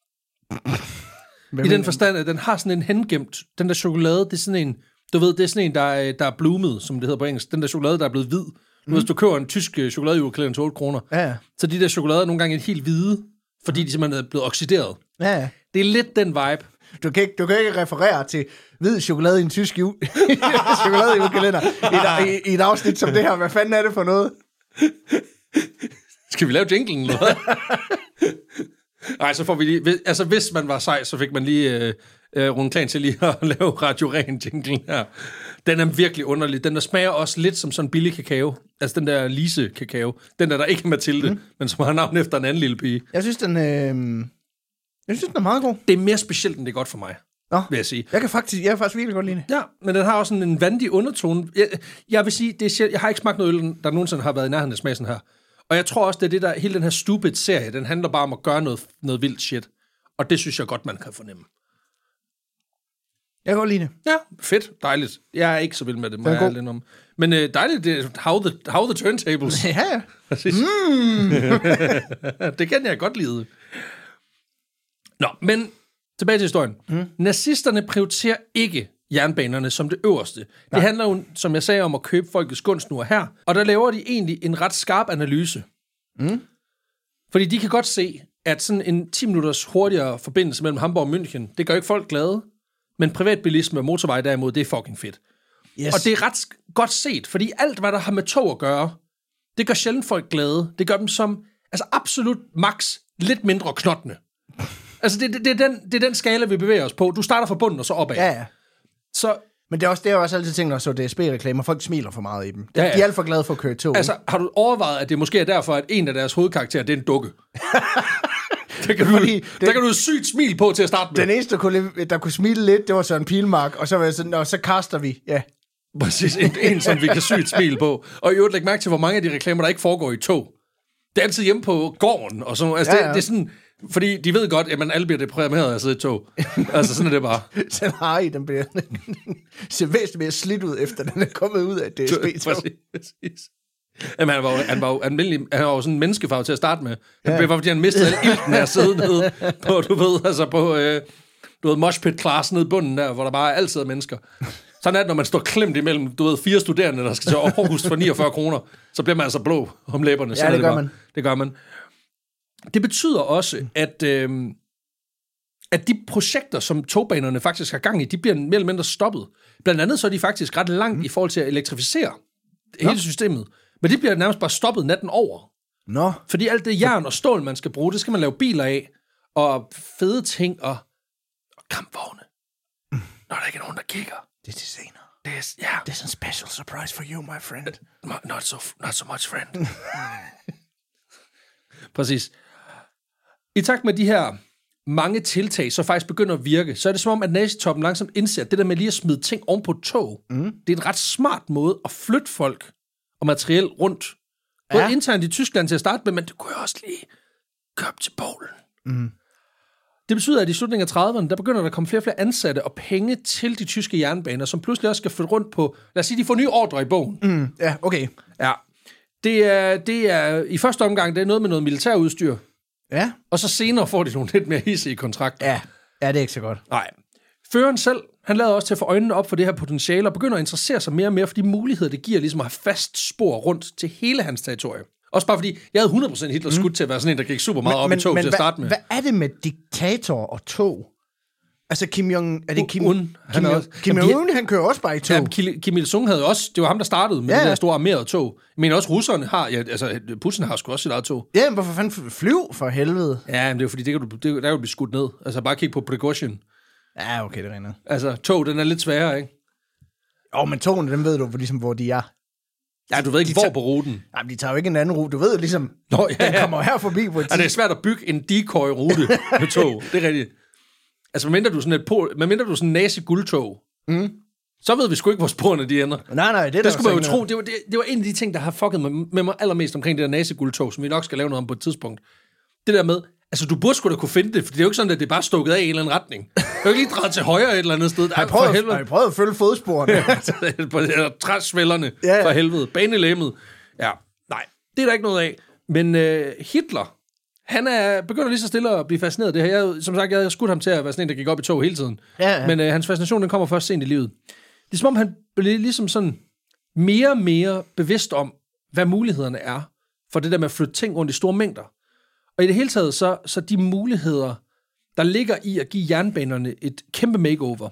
I den forstand, at den har sådan en hengemt. Den der chokolade, det er sådan en, du ved, det er sådan en, der er bloomet, som det hedder på engelsk. Den der chokolade, der er blevet hvid. Hvis du køber en tysk chokoladejuleklæder til 8 kroner, så de der chokolader nogle gange er helt hvide, fordi de simpelthen er blevet oxideret. Ja. Det er lidt den vibe. Du kan ikke referere til hvid chokolade i en tysk chokoladejulekalender i et afsnit som det her. Hvad fanden er det for noget? Skal vi lave jinglen eller hvad? Nej, så får vi lige... Altså, hvis man var sej, så fik man lige Rune Klan til lige at lave Radio Ren jinglen her. Den er virkelig underlig. Den der smager også lidt som sådan billig kakao. Altså den der Lise kakao. Den der ikke er Mathilde, men som har navn efter en anden lille pige. Jeg synes, den er meget god. Det er mere specielt, end det er godt for mig, vil jeg sige. Jeg kan faktisk virkelig godt lide det. Ja, men den har også sådan en vandig undertone. Jeg vil sige, jeg har ikke smagt noget øl, der nogensinde har været i nærheden af smagen her. Og jeg tror også, det er det der, hele den her Stupid-serie, den handler bare om at gøre noget vildt shit. Og det synes jeg godt, man kan fornemme. Jeg kan godt lide det. Ja, fedt, dejligt. Jeg er ikke så vild med det, må jeg lidt om. Men dejligt, det er how the turntables. Ja. Præcis. Det kan jeg godt lide. Nå, men tilbage til historien. Nazisterne prioriterer ikke jernbanerne som det øverste. Det handler jo, som jeg sagde, om at købe folkets gunst nu og her, og der laver de egentlig en ret skarp analyse. Fordi de kan godt se, at sådan en 10 minutters hurtigere forbindelse mellem Hamburg og München, det gør ikke folk glade, men privatbilisme og motorvej derimod, det er fucking fedt. Yes. Og det er ret godt set, fordi alt, hvad der har med tog at gøre, det gør sjældent folk glade. Det gør dem som, altså absolut max, lidt mindre knottende. Altså, det er den skala, vi bevæger os på. Du starter fra bunden og så opad. Ja. Så, men det er også altid tænkt, når så DSB-reklamer, folk smiler for meget i dem. De er alt for glade for at køre tog. Altså, har du overvejet, at det måske er derfor, at en af deres hovedkarakterer, det er en dukke? Der kan du sygt smil på til at starte med. Den eneste, der kunne smile lidt, det var Søren Pilmark, og så var jeg sådan, og så kaster vi, ja. Præcis, en som vi kan sygt smile på. Og i øvrigt, læg mærke til, hvor mange af de reklamer, der ikke foregår i tog. Det er altid hjemme på gården, og sådan. Altså, det er sådan, fordi de ved godt, at man alle bliver deprimeret af at sidde i tog. Altså, sådan er det bare. Sådan Harry, den bliver ser væsentligt mere slidt ud, efter den er kommet ud af DSB-tog. Præcis. Jamen, han var jo sådan en menneskefarve til at starte med. Det var, fordi han mistede al ilten af at sidde nede på, du ved, moshpit-class nede i bunden der, hvor der bare altid er mennesker. Sådan er det, når man står klemt imellem, 4 studerende, der skal til Aarhus for 49 kroner, så bliver man altså blå om læberne. Ja, det gør man. Det betyder også, at de projekter, som togbanerne faktisk har gang i, de bliver mere eller mindre stoppet. Blandt andet så er de faktisk ret langt i forhold til at elektrificere hele systemet. Men det bliver nærmest bare stoppet natten over. Fordi alt det jern og stål, man skal bruge, det skal man lave biler af, og fede ting og kampvogne. Når der ikke er nogen, der kigger. Det er til senere. Det er en special surprise for you, my friend. Not so much, friend. Præcis. I takt med de her mange tiltag, så faktisk begynder at virke, så er det som om, at nazitoppen langsomt indser, at det der med lige at smide ting oven på tog, det er en ret smart måde at flytte folk og materiel rundt. Både internt i Tyskland til at starte med, men det kunne jeg også lige købe til Polen. Det betyder, at i slutningen af 30'erne, der begynder der at komme flere og flere ansatte og penge til de tyske jernbaner, som pludselig også skal flytte rundt på, lad os sige, de får nye ordre i bogen. Ja, okay. Ja. Det er i første omgang, det er noget med noget militærudstyr. Ja. Og så senere får de nogle lidt mere hisse i kontrakter. Ja, det er ikke så godt. Nej. Føreren selv, han lader også til at få øjnene op for det her potentiale, og begynder at interessere sig mere og mere for de muligheder, det giver ligesom at have fast spor rundt til hele hans territorie. Også bare fordi, jeg havde 100% Hitler skudt til at være sådan en, der gik super meget op i tog til at starte med. Hvad er det med diktator og tog? Altså Kim Jong... Er det Kim Jong-un, han kører også bare i tog. Ja, Kim Il-sung havde også... Det var ham, der startede med det der store armerede tog. Men også russerne har... Ja, altså, Putin har sgu også sit eget tog. Ja, men hvorfor fanden flyv for helvede? Ja, men det er jo fordi, der kan du blive skudt ned. Altså, bare kig på Prigozhin. Ja, okay, det regner. Altså, tog, den er lidt sværere, ikke? Men togene, dem ved du ligesom, hvor de er. Ja, du ved ikke, hvor på ruten. Nej, men de tager jo ikke en anden rute. Du ved jo ligesom, den kommer her forbi på et det er svært at bygge en decoy-rute med tog. Det er rigtigt. Altså, medmindre du er sådan en nazi-guldtog, så ved vi sgu ikke, hvor sporene de ender. Nej, det skulle man jo tro. Det var en af de ting, der har fucket med mig allermest omkring det der nazi-guldtog, som vi nok skal lave noget om på et tidspunkt. Det der med, altså, du burde sgu da kunne finde det, for det er jo ikke sådan, at det er bare stukket af i en eller anden retning. Du kan ikke lige dreje til højre et eller andet sted. Har I prøvet at følge fodsporene? På træsvælderne, for helvede. Banelæmmet. Ja, nej, det er der ikke noget af. Men Hitler, han begynder lige så stille at blive fascineret af det her. Som sagt, jeg havde skudt ham til at være sådan en, der gik op i tog hele tiden. Ja. Men hans fascination, den kommer først sent i livet. Det er som om, han bliver ligesom sådan mere og mere bevidst om, hvad mulighederne er for det der med at flytte ting rundt i store mængder. Og i det hele taget, så de muligheder, der ligger i at give jernbanerne et kæmpe makeover.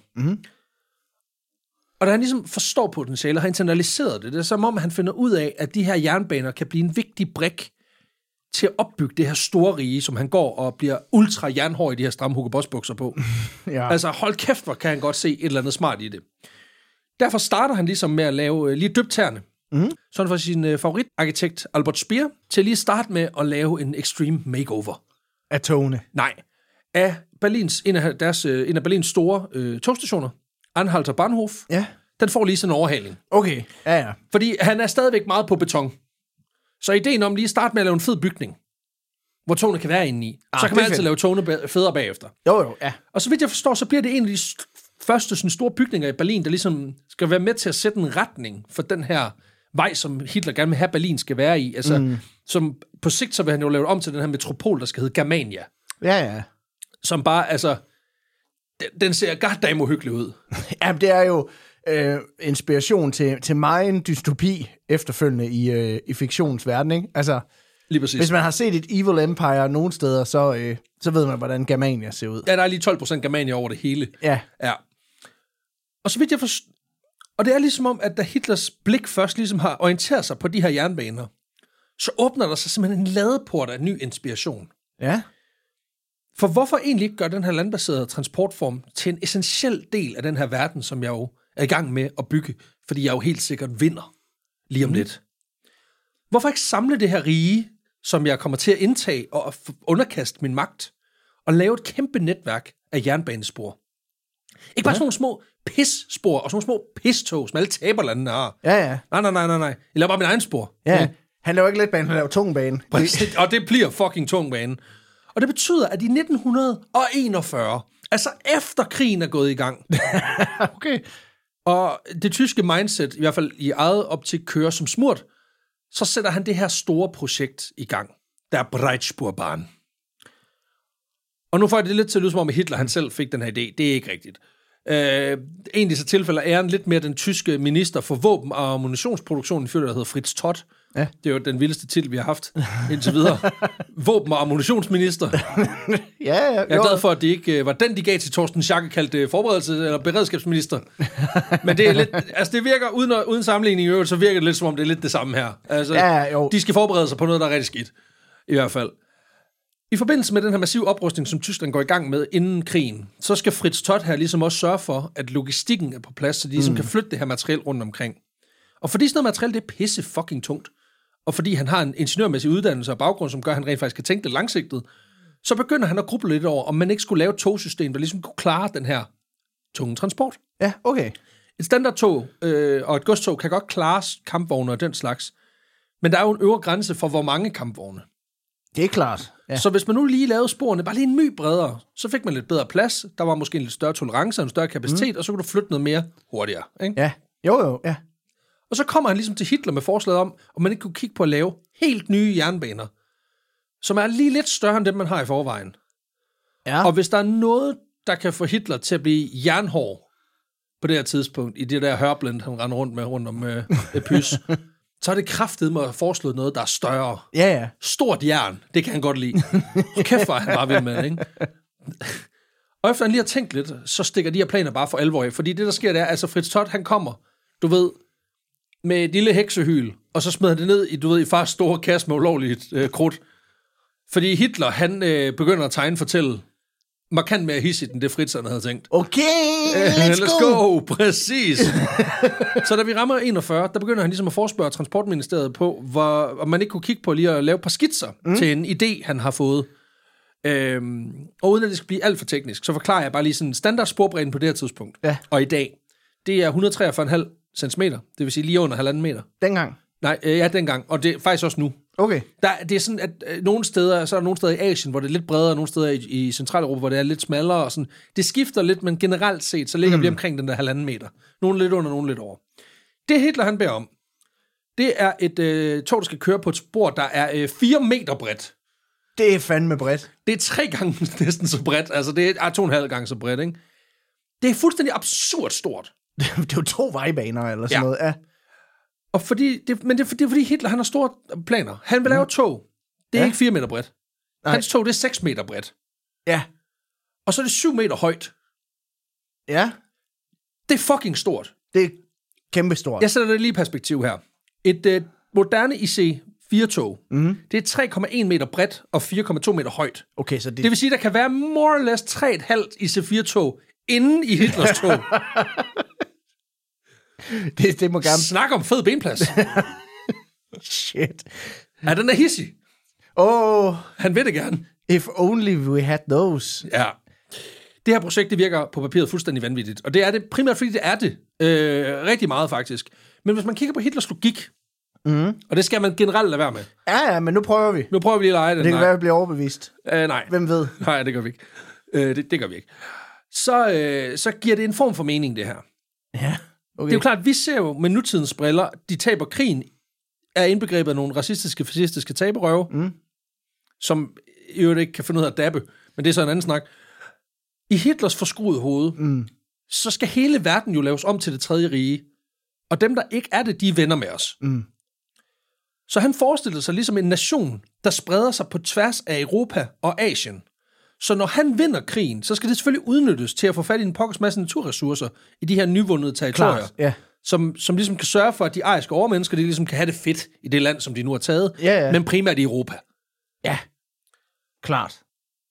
Og da han ligesom forstår potentialet, har internaliseret det, det er som om, han finder ud af, at de her jernbaner kan blive en vigtig brik til at opbygge det her store rige, som han går og bliver ultra jernhård i de her stramme Hugo Boss-bukser på. Ja. Altså, hold kæft, hvor kan han godt se et eller andet smart i det. Derfor starter han ligesom med at lave lige dybt tæerne. Så han får sin favoritarkitekt Albert Speer til lige at starte med at lave en extreme makeover. Af togene? Nej. Af en af Berlins store togstationer, Anhalter Bahnhof. Ja. Den får lige sådan en overhaling. Okay, ja. Fordi han er stadigvæk meget på beton. Så ideen om lige at starte med at lave en fed bygning, hvor togene kan være inde i, så kan man altid lave togene federe bagefter. Jo, ja. Og så vidt jeg forstår, så bliver det en af de første sådan store bygninger i Berlin, der ligesom skal være med til at sætte en retning for den her vej, som Hitler gerne vil have, Berlin skal være i. Altså, som på sigt, så vil han jo lave om til den her metropol, der skal hedde Germania. Ja. Som bare, altså, Den ser goddamn uhyggelig ud. Jamen, det er jo inspiration til megen dystopi efterfølgende i fiktionens verden, ikke? Altså, lige præcis. Hvis man har set et Evil Empire nogle steder, så ved man, hvordan Germania ser ud. Ja, der er lige 12% Germania over det hele. Ja. Og så vidt jeg forstår, og det er ligesom om, at da Hitlers blik først ligesom har orienteret sig på de her jernbaner, så åbner der sig simpelthen en ladeport af ny inspiration. Ja. For hvorfor egentlig ikke gøre den her landbaserede transportform til en essentiel del af den her verden, som jeg jo er i gang med at bygge, fordi jeg jo helt sikkert vinder lige om lidt. Hvorfor ikke samle det her rige, som jeg kommer til at indtage og underkaste min magt, og lave et kæmpe netværk af jernbanespor? Ikke bare sådan nogle små pisspor og sådan nogle små pistog, som alle taberlandene har. Ja. Nej. Jeg laver bare min egen spor. Ja. Han laver ikke letbane, han laver tungbane. Og det bliver fucking tungbane. Og det betyder, at i 1941, altså efter krigen er gået i gang, okay, og det tyske mindset, i hvert fald i eget optik, kører som smurt, så sætter han det her store projekt i gang. Der er Breitspurbahn. Og nu får jeg det lidt til at lyde som om, at Hitler han selv fik den her idé. Det er ikke rigtigt. Egentlig så tilfælder æren lidt mere den tyske minister for våben- og ammunitionsproduktion, der hedder Fritz Todt. Ja. Det er jo den vildeste titel, vi har haft indtil videre. Våben- og ammunitionsminister. Ja, jeg er glad for, at det ikke var den, de gav til Torsten Schack, kaldte forberedelse- eller beredskabsminister. Men det er lidt, altså det virker, uden sammenligning i øvrigt, så virker det lidt som om, det er lidt det samme her. Altså, de skal forberede sig på noget, der er rigtig skidt. I hvert fald. I forbindelse med den her massive oprustning, som Tyskland går i gang med inden krigen, så skal Fritz Todt her ligesom også sørge for, at logistikken er på plads, så de ligesom kan flytte det her materiel rundt omkring. Og fordi sådan noget materiel, det er pisse fucking tungt, og fordi han har en ingeniørmæssig uddannelse og baggrund, som gør, at han rent faktisk kan tænke det langsigtet, så begynder han at gruble lidt over, om man ikke skulle lave et togsystem, der ligesom kunne klare den her tunge transport. Ja, okay. Et standardtog og et godstog kan godt klare kampvogne og den slags, men der er jo en øvre grænse for, hvor mange kampvogne. Det er klart. Ja. Så hvis man nu lige lavede sporene bare lige en my bredere, så fik man lidt bedre plads, der var måske en lidt større tolerance og en større kapacitet, og så kunne du flytte noget mere hurtigere. Ikke? Ja, jo, ja. Og så kommer han ligesom til Hitler med forslaget om man ikke kunne kigge på at lave helt nye jernbaner, som er lige lidt større end dem, man har i forvejen. Ja. Og hvis der er noget, der kan få Hitler til at blive jernhård på det her tidspunkt, i det der hørblend, han render rundt med rundt om pys, så er det kraftedeme at foreslå noget, der er større. Ja. Stort jern, det kan han godt lide. Kæft, hvor han bare vil med, ikke? Og efter han lige har tænkt lidt, så stikker de her planer bare for alvor af. Fordi det, der sker, det er, altså Fritz Todt, han kommer, du ved, med et lille heksehyl, og så smider han det ned i, du ved, i fars store kasse med ulovligt krudt. Fordi Hitler, han begynder at fortælle markant mere hissigt, end det Fritz han havde tænkt. Okay, let's go! Præcis. Så da vi rammer 41, der begynder han ligesom at forespørge Transportministeriet på, om man ikke kunne kigge på lige at lave et par skitser til en idé, han har fået. Og uden at det skal blive alt for teknisk, så forklarer jeg bare lige sådan standard sporbredden på det her tidspunkt. Ja. Og i dag, det er 143,5 centimeter, det vil sige lige under 1,5 meter. Dengang? Nej, ja, dengang, og det er faktisk også nu. Okay. Det er sådan, at nogle steder, så er der nogle steder i Asien, hvor det er lidt bredere, og nogle steder i Centraleuropa, hvor det er lidt smallere, og sådan. Det skifter lidt, men generelt set, så ligger vi omkring den der 1,5 meter. Nogle lidt under, nogle lidt over. Det Hitler, han beder om, det er et tog, der skal køre på et spor, der er 4 meter bredt. Det er fandme bredt. Det er 3 gange næsten så bredt, altså det er 2,5 gange så bredt, ikke? Det er fuldstændig absurd stort. Det er jo 2 vejbaner eller sådan noget, ja. Og fordi Hitler, han har store planer. Han vil lave tog. Det er ikke 4 meter bredt. Nej. Hans tog, det er 6 meter bredt. Ja. Og så er det 7 meter højt. Ja. Det er fucking stort. Det er kæmpestort. Jeg sætter det lige i perspektiv her. Et moderne IC4-tog, det er 3,1 meter bredt og 4,2 meter højt. Okay, så det vil sige, der kan være more or less 3,5 IC4-tog inde i Hitlers tog. Det må gerne... Snak om fed benplads. Shit. Ja, den er hissig. Han vil det gerne. If only we had those. Ja. Det her projekt, det virker på papiret fuldstændig vanvittigt. Og det er det primært, fordi det er det. Rigtig meget, faktisk. Men hvis man kigger på Hitlers logik, og det skal man generelt lade være med. Ja, men nu prøver vi. Nu prøver vi lige at lege det. Det kan være, at vi bliver overbevist. Nej. Hvem ved? Nej, det gør vi ikke. Det gør vi ikke. Så giver det en form for mening, det her. Ja. Okay. Det er jo klart, at vi ser jo med nutidens briller, de taber krigen, er indbegrebet af nogle racistiske, fascistiske taberøve, som i øvrigt ikke kan finde ud af at dabbe, men det er så en anden snak. I Hitlers forskruede hoved, så skal hele verden jo laves om til det tredje rige. Og dem, der ikke er det, de er venner med os. Så han forestillede sig ligesom en nation, der spreder sig på tværs af Europa og Asien. Så når han vinder krigen, så skal det selvfølgelig udnyttes til at få fat i en pokkers masse naturressourcer i de her nyvundede territorier. Klart, ja. Som ligesom kan sørge for, at de ariske overmennesker, de ligesom kan have det fedt i det land, som de nu har taget. Ja. Men primært i Europa. Ja, klart.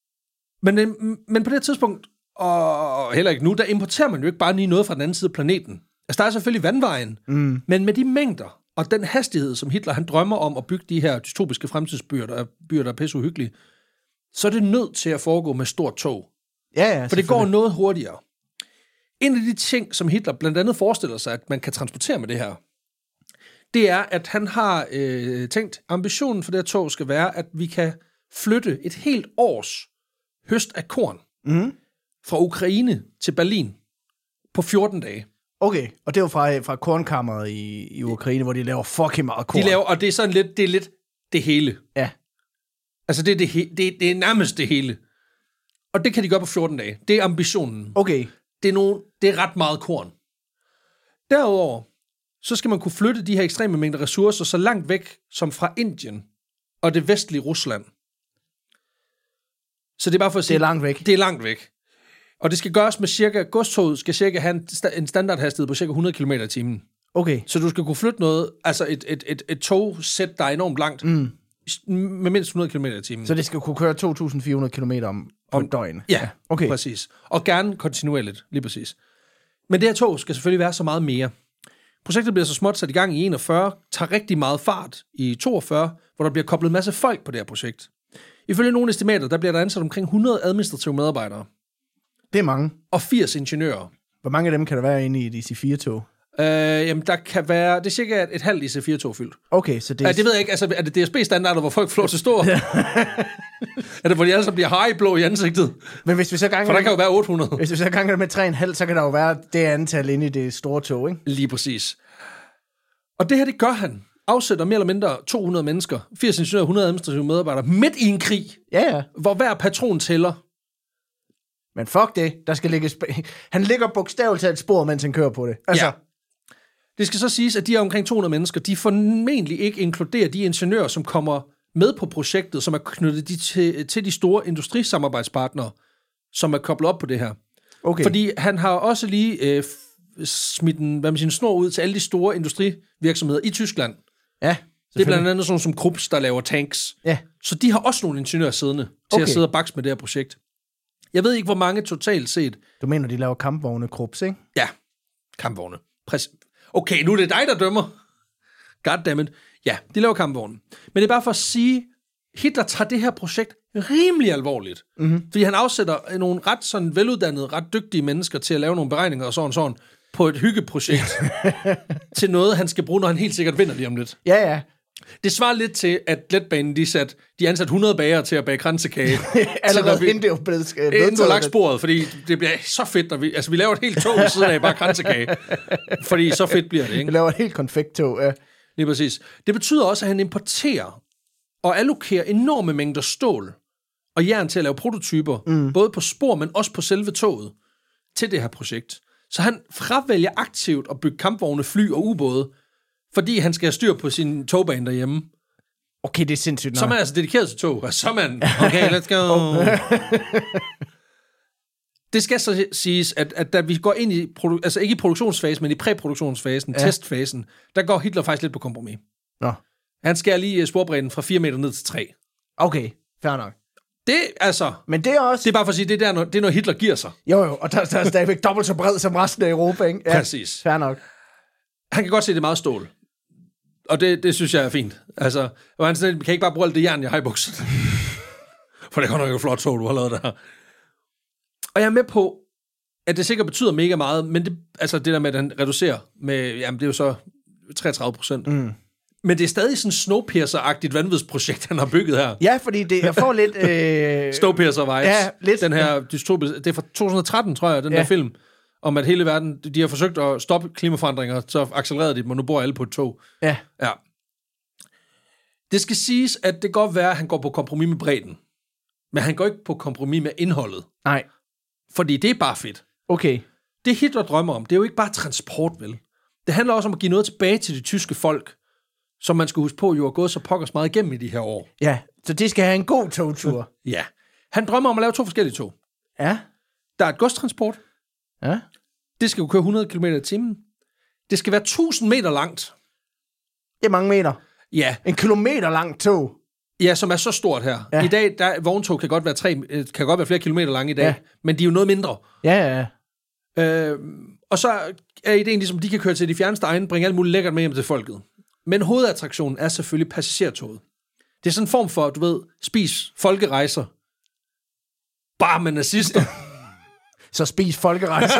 Men på det tidspunkt, og heller ikke nu, der importerer man jo ikke bare lige noget fra den anden side af planeten. Altså, der er selvfølgelig vandvejen, men med de mængder og den hastighed, som Hitler han drømmer om at bygge de her dystopiske fremtidsbyer, der er pisse uhyggelige, så er det nødt til at foregå med stort tog. Ja, for det går noget hurtigere. En af de ting, som Hitler blandt andet forestiller sig, at man kan transportere med det her, det er, at han har tænkt, ambitionen for det her tog skal være, at vi kan flytte et helt års høst af korn fra Ukraine til Berlin på 14 dage. Okay, og det er jo fra kornkammeret i Ukraine, hvor de laver fucking meget korn. Og det er sådan lidt det hele. Ja. Altså, det er nærmest det hele. Og det kan de gøre på 14 dage. Det er ambitionen. Okay. Det er ret meget korn. Derudover, så skal man kunne flytte de her ekstreme mængder ressourcer så langt væk som fra Indien og det vestlige Rusland. Så det er bare for at sige... Det er langt væk. Det er langt væk. Og det skal gøres med godstoget skal cirka have en standardhastighed på cirka 100 km i timen. Okay. Så du skal kunne flytte noget, altså et togsæt, der er enormt langt, med mindst 100 km i timen. Så det skal kunne køre 2.400 km om et døgn? Ja, okay. Præcis. Og gerne kontinuerligt, lige præcis. Men det her tog skal selvfølgelig være så meget mere. Projektet bliver så småt sat i gang i 41, tager rigtig meget fart i 42, hvor der bliver koblet en masse folk på det her projekt. Ifølge nogle estimater, der bliver der ansat omkring 100 administrative medarbejdere. Det er mange. Og 80 ingeniører. Hvor mange af dem kan der være inde i et IC4-tog? Jamen, der kan være... Det er cirka et halvt IC4-tog fyldt. Okay, så det... det ved jeg ikke. Altså, er det DSB-standarder, hvor folk flår til stor? Er det, hvor de alle så bliver hajblå i ansigtet? Men hvis vi så ganger... For der kan jo være 800. Hvis vi så ganger det med 3,5, så kan der jo være det antal inde i det store tog, ikke? Lige præcis. Og det her, det gør han. Afsætter mere eller mindre 200 mennesker, 80 ingeniører, 100 administrative medarbejdere, midt i en krig, hvor hver patron tæller. Men fuck det, der skal ligge... Han ligger bogstaveligt til et spor, mens han kører på det. Altså... Ja. Det skal så siges, at de er omkring 200 mennesker. De formentlig ikke inkluderer de ingeniører, som kommer med på projektet, som er knyttet til de store industrisamarbejdspartnere, som er koblet op på det her. Okay. Fordi han har også lige smidt en snor ud til alle de store industrivirksomheder i Tyskland. Ja, det er blandt andet sådan som Krups, der laver tanks. Ja. Så de har også nogle ingeniører siddende til at sidde og bakse med det her projekt. Jeg ved ikke, hvor mange totalt set. Du mener, de laver kampvogne Krups, ikke? Ja, kampvogne. Okay, nu er det dig, der dømmer. Goddammit. Ja, de laver kampvogne. Men det er bare for at sige, Hitler tager det her projekt rimelig alvorligt. Fordi han afsætter nogle ret sådan veluddannede, ret dygtige mennesker til at lave nogle beregninger og sådan på et hyggeprojekt til noget, han skal bruge, når han helt sikkert vinder lige om lidt. Ja. Det svarer lidt til, at letbanen, de ansat 100 bagere til at bage kransekage. Allerede inden det er blevet inden du har lagt sporet, fordi det bliver så fedt, når vi laver et helt tog ved siden af bare kransekage. Fordi så fedt bliver det, ikke? Vi laver et helt konfekttog, ja. Lige præcis. Det betyder også, at han importerer og allokerer enorme mængder stål og jern til at lave prototyper, både på spor, men også på selve toget, til det her projekt. Så han fravælger aktivt at bygge kampvogne, fly og ubåde, fordi han skal have styr på sin togbane derhjemme. Okay, det er sindssygt. Så er man altså dedikeret til tog. Så er man, okay, let's go. Det skal så siges, at da vi går ind i, altså ikke i produktionsfasen, men i præproduktionsfasen, testfasen, der går Hitler faktisk lidt på kompromis. Nå. Han skærer lige sporbredden fra 4 meter ned til 3. Okay, fair nok. Det altså... Men det er også... Det er bare for at sige, det er når Hitler giver sig. Jo, og der er stadigvæk dobbelt så bred som resten af Europa, ikke? Ja, præcis. Fair nok. Han kan godt se, det er meget stål. Og det synes jeg er fint. Altså, han sådan, kan ikke bare bruge alt det jern, jeg har i bukserne. For det er godt nok et flot tog, du har lavet der. Og jeg er med på, at det sikkert betyder mega meget, men det der med, at han reducerer med, jamen det er jo så 33%. Men det er stadig sådan Snowpiercer-agtigt vanvidsprojekt, han har bygget her. Ja, fordi jeg får lidt... Snowpiercer-vibes. Ja, lidt. Den her dystopisk... Det er fra 2013, tror jeg, den der film, om at hele verden, de har forsøgt at stoppe klimaforandringer, så accelererede de dem, og nu bor alle på et tog. Ja. Det skal siges, at det godt være, at han går på kompromis med bredden. Men han går ikke på kompromis med indholdet. Nej. Fordi det er bare fedt. Okay. Det Hitler drømmer om, det er jo ikke bare transport, vel? Det handler også om at give noget tilbage til de tyske folk, som man skal huske på, jo er gået så pokkers meget igennem i de her år. Ja, så det skal have en god togtur. Ja. Han drømmer om at lave 2 forskellige tog. Ja. Der er et godstransport. Ja. Det skal jo køre 100 km i timen. Det skal være 1000 meter langt. Det er mange meter. Ja. En kilometer langt tog. Ja, som er så stort her. Ja. I dag, vogntog kan godt være flere kilometer lange i dag, men de er jo noget mindre. Ja. Og så er ideen ligesom, de kan køre til de fjerneste egne, bringe alt muligt lækkert med hjem til folket. Men hovedattraktionen er selvfølgelig passagertoget. Det er sådan en form for, du ved, spis folkerejser. Bare med nazister. Så spis folkerejser.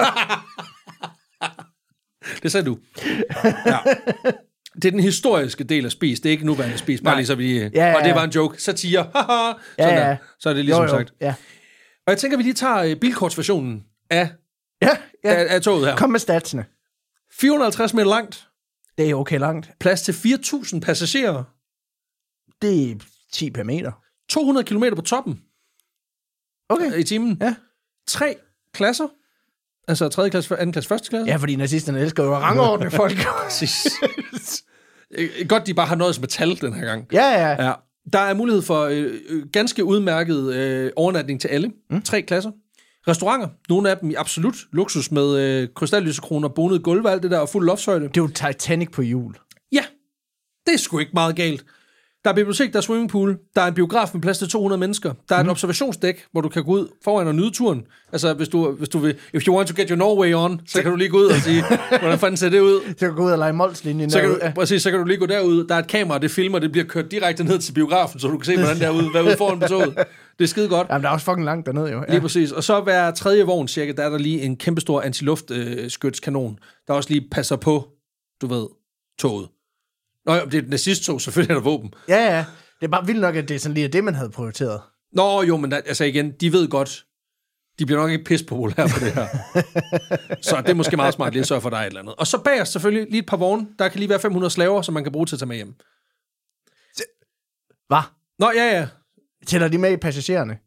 Det sagde du. Ja. Det er den historiske del af spis. Det er ikke nuværende spis. Bare lige så vi... Og det var en joke. Satire. Sådan så er det ligesom sagt. Ja. Og jeg tænker, vi lige tager bilkortsversionen af toget her. Kom med statsene. 450 meter langt. Det er okay langt. Plads til 4.000 passagerer. Det er 10 per meter. 200 kilometer på toppen. Okay. I timen. Ja. 3 klasser. Altså 3. klasse, 2. klasse, 1. klasse. Ja, fordi nazisterne elsker jo at rangordne folk. Præcis. Godt, de bare har noget som metal den her gang. Ja. Der er mulighed for ganske udmærket overnatning til alle. 3 klasser. Restauranter. Nogle af dem i absolut luksus med krystallysekroner, bonede gulve, alt det der, og fuld loftshøjde. Det er jo Titanic på hjul. Ja, det er sgu ikke meget galt. Der er bibliotek, der er swimmingpool, der er en biograf med plads til 200 mennesker, der er et observationsdæk, hvor du kan gå ud foran og nyde turen. Altså, hvis du vil, if you want to get your Norway on, så kan du lige gå ud og sige, hvordan fanden ser det ud? Så kan du gå ud og lege Molslinjen. Præcis, så kan du lige gå derud. Der er et kamera, det filmer, det bliver kørt direkte ned til biografen, så du kan se, hvordan der er ude, hvad er ude foran på toget. Det er skide godt. Jamen, der er også fucking langt dernede, jo. Ja. Lige præcis. Og så hver 3. vogn cirka, der er der lige en kæmpestor antiluftskytskanon, der også lige passer på, du ved, toget. Nå jo, det er et nazisttog, selvfølgelig er der våben. Ja. Det er bare vildt nok, at det er sådan lige det, man havde prioriteret. Nå jo, men altså igen, de ved godt, de bliver nok ikke pissepopulære på det her. Så det er måske meget smart lige at sørge for dig et eller andet. Og så bag os selvfølgelig lige et par vogne. Der kan lige være 500 slaver, som man kan bruge til at tage med hjem. Hvad? Nå, ja. Tæller de med i passagererne?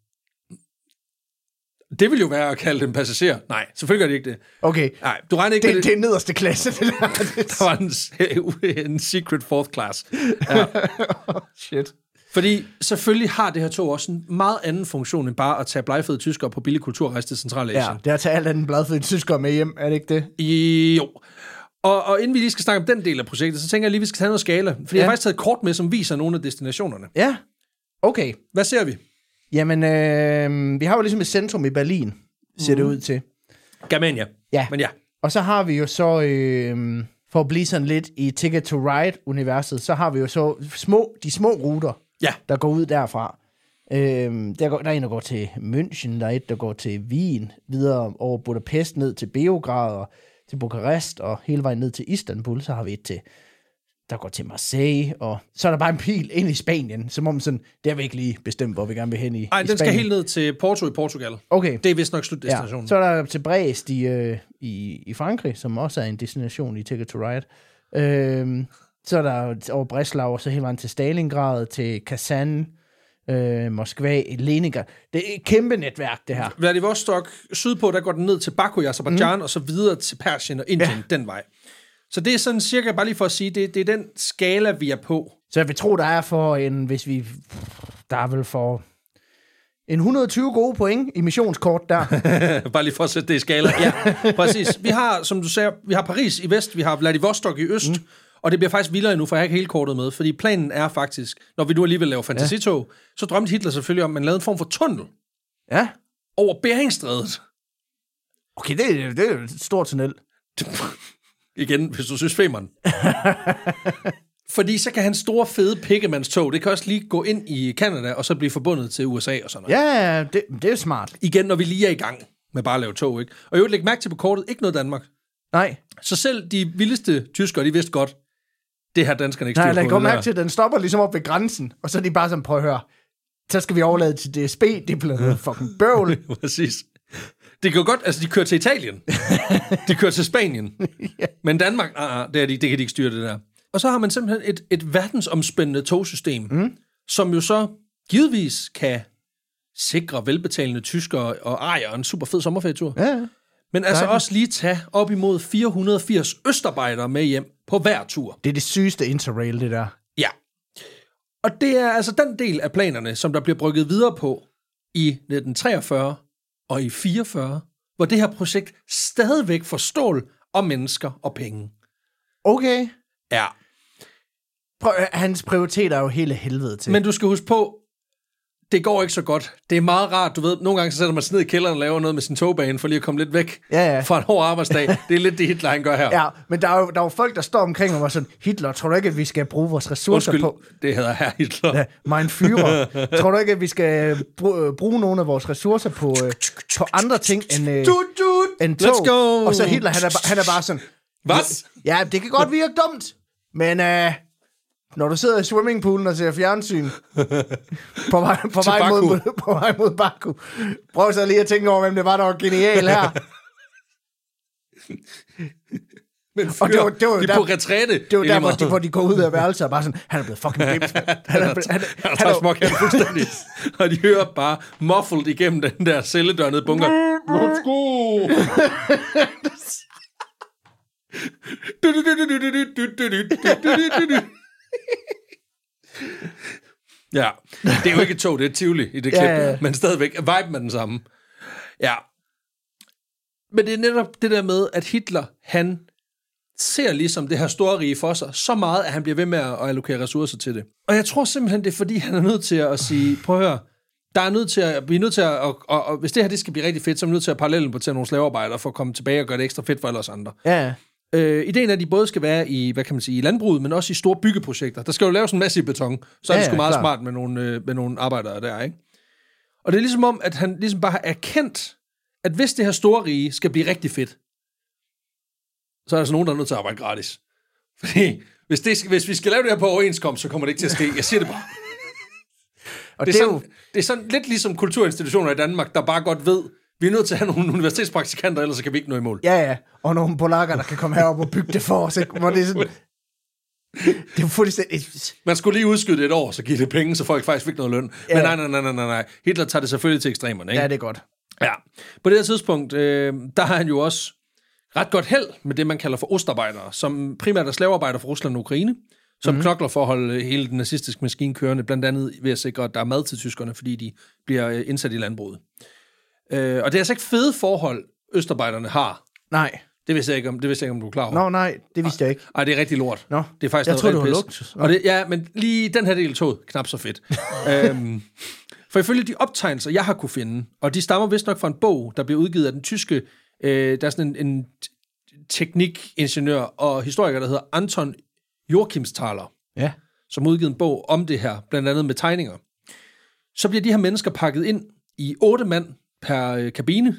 Det vil jo være at kalde dem passager. Nej, selvfølgelig gør det ikke det. Okay. Nej, du regner ikke det. Det er nederste klasse, det der. Der var en secret fourth class. Ja. Shit. Fordi selvfølgelig har det her tog også en meget anden funktion, end bare at tage blegfede tyskere på billig kulturrejse til Centralasien. Ja, det er at tage alt andet blegfede tyskere med hjem, er det ikke det? Jo. Og inden vi lige skal snakke om den del af projektet, så tænker jeg lige, at vi skal tage noget skala. Fordi jeg har faktisk taget et kort med, som viser nogle af destinationerne. Ja, okay. Hvad ser vi? Jamen, vi har jo ligesom et centrum i Berlin, ser det ud til. Germania. Ja. Men ja. Og så har vi jo så, for at blive sådan lidt i Ticket to Ride-universet, så har vi jo så de små ruter, der går ud derfra. Der er en, der går til München, der er et, der går til Wien, videre over Budapest, ned til Beograd og til Bukarest, og hele vejen ned til Istanbul, så har vi et der går til Marseille, og så er der bare en pil ind i Spanien, som om sådan, det har vi ikke lige bestemt, hvor vi gerne vil hen i den skal helt ned til Porto i Portugal. Okay. Det er vist nok slutdestinationen. Ja. Så er der til Brest i Frankrig, som også er en destination i Ticket to Ride. Så er der over Breslau, og så hele vejen til Stalingrad, til Kazan, Moskva, Leningrad. Det er et kæmpe netværk, det her. Vladivostok, sydpå, der går den ned til Baku i Aserbajdsjan, og så videre til Persien og Indien, den vej. Så det er sådan cirka, bare lige for at sige, det er den skala, vi er på. Så jeg vil tro, der er der er vel for en 120 gode point i missionskort der. Bare lige for at sætte det i skala. Ja, præcis. Vi har, som du sagde, vi har Paris i vest, vi har Vladivostok i øst, og det bliver faktisk vildere nu, for jeg har ikke hele kortet med, fordi planen er faktisk, når vi nu alligevel laver fantasitog, så drømte Hitler selvfølgelig om, at man lavede en form for tunnel over Beringstrædet. Okay, det er jo et stort tunnel. Igen, hvis du synes Femern. Fordi så kan hans store, fede pikkemandstog, det kan også lige gå ind i Canada, og så blive forbundet til USA og sådan noget. Ja, det er smart. Igen, når vi lige er i gang med bare at lave tog, ikke? Og jeg vil lægge mærke til på kortet, ikke noget Danmark. Nej. Så selv de vildeste tyskere, de vidste godt, det her danskerne ikke styr på. Nej, læg godt mærke til, at den stopper ligesom op ved grænsen, og så er de bare sådan, prøv at høre, så skal vi overlade til DSB, det er blevet fucking bøvl. Præcis. Det kan jo godt, altså de kører til Italien. De kører til Spanien. Men Danmark, det kan de ikke styre det der. Og så har man simpelthen et verdensomspændende togsystem, som jo så givetvis kan sikre, velbetalende tyskere og ejer en super fed sommerferietur. Ja. Men altså også lige tage op imod 480 østarbejdere med hjem på hver tur. Det er det sygeste interrail, det der. Ja. Og det er altså den del af planerne, som der bliver brygget videre på i 1943 og i 44, hvor det her projekt stadigvæk får stål og mennesker og penge. Okay. Ja. Hans prioriteter er jo hele helvede til. Men du skal huske på, det går ikke så godt. Det er meget rart, du ved, nogle gange så sætter man sig ned i kælderen og laver noget med sin togbane, for lige at komme lidt væk fra en hård arbejdsdag. Det er lidt det Hitler, han gør her. Ja, men der er jo folk, der står omkring og var sådan, Hitler, tror du ikke, at vi skal bruge vores ressourcer på... det hedder herr Hitler. Ja, mein Führer. Tror du ikke, at vi skal bruge nogle af vores ressourcer på andre ting end tog? Let's go! Og så Hitler, han er bare sådan... Hvad? Ja, det kan godt virke dumt, men... når du sidder i swimmingpoolen og ser fjernsyn på vej mod Baku, prøv så lige at tænke over, hvem det var, der var genial her. Men fyr, og det var de der, på retræte. Det var der, hvor de går ud af værelset og bare sådan, han er blevet fucking bims, mand. Han er småkendt fuldstændig. Og de hører bare muffled igennem den der celledørnede bunker. Let's go! Ja, det er jo ikke et tog, det er et Tivoli i det klip, ja. Men stadigvæk, viben er den samme. Ja. Men det er netop det der med, at Hitler, han ser ligesom det her store rige for sig, så meget, at han bliver ved med at allokere ressourcer til det. Og jeg tror simpelthen, det er fordi, han er nødt til at sige, prøv at høre, vi er nødt til at, og hvis det her det skal blive rigtig fedt, så er vi nødt til at parallellimportere nogle slavearbejdere for at komme tilbage og gøre det ekstra fedt for alle os andre. Ja. Ideen er, at de både skal være i, hvad kan man sige, i landbruget, men også i store byggeprojekter. Der skal jo laves en masse beton, så er det sgu meget smart med nogle arbejdere der, ikke? Og det er ligesom om, at han ligesom bare har erkendt, at hvis det her store rige skal blive rigtig fedt, så er der altså nogen, der er nødt til at arbejde gratis. Fordi hvis vi skal lave det her på overenskomst, så kommer det ikke til at ske. Jeg siger det bare. Og det er sådan lidt ligesom kulturinstitutioner i Danmark, der bare godt ved, vi er nødt til at have nogle universitetspraktikanter, ellers så kan vi ikke nå i mål. Ja, og nogle polakker, der kan komme herop og bygge det for os. Hvor det er sådan... Det er fuldstændig... Man skulle lige udskyde det et år, så give det penge, så folk faktisk fik noget løn. Ja. Men nej. Hitler tager det selvfølgelig til ekstremerne, ikke? Ja, det er godt. Ja. På det her tidspunkt, der har han jo også ret godt held med det, man kalder for ostarbejdere, som primært er slavearbejdere fra Rusland og Ukraine, som knokler for at holde hele den nazistiske maskine kørende, blandt andet ved at sikre, at der er mad til tyskerne, fordi de bliver indsat i landbruget. Og det er altså ikke fede forhold, østarbejderne har. Nej. Det vidste jeg ikke, om du er klar over. Nå, nej, det vidste jeg ikke. Ej, det er rigtig lort. Nå, det er faktisk jeg tror, noget det var luksus. Og det, ja, men lige den her del tog knap så fedt. For ifølge de optegnelser, jeg har kunne finde, og de stammer vist nok fra en bog, der blev udgivet af den tyske, der er sådan en teknikingeniør og historiker, der hedder Anton Joachimsthaler, som udgivet en bog om det her, blandt andet med tegninger. Så bliver de her mennesker pakket ind i 8 mand per kabine,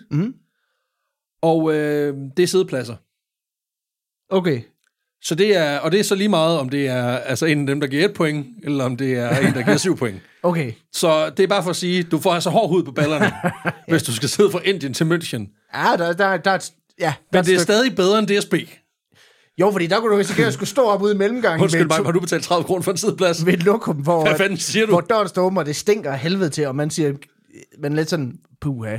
og det er siddepladser. Okay. Så det er så lige meget, om det er altså en af dem, der giver 1 point, eller om det er en, der giver 7 point. Okay. Så det er bare for at sige, du får altså hård hud på ballerne, hvis du skal sidde fra Indien til München. Ja, der men det er stadig bedre end DSB. Jo, fordi der kunne du risikere at skulle stå op ude i mellemgangen. Undskyld mig, har du betalt 30 kroner for en sideplads? Ved et lokum, hvad fanden siger du? Hvor døren står åben, og det stinker af helvede til, og man siger, men lidt sådan, puha.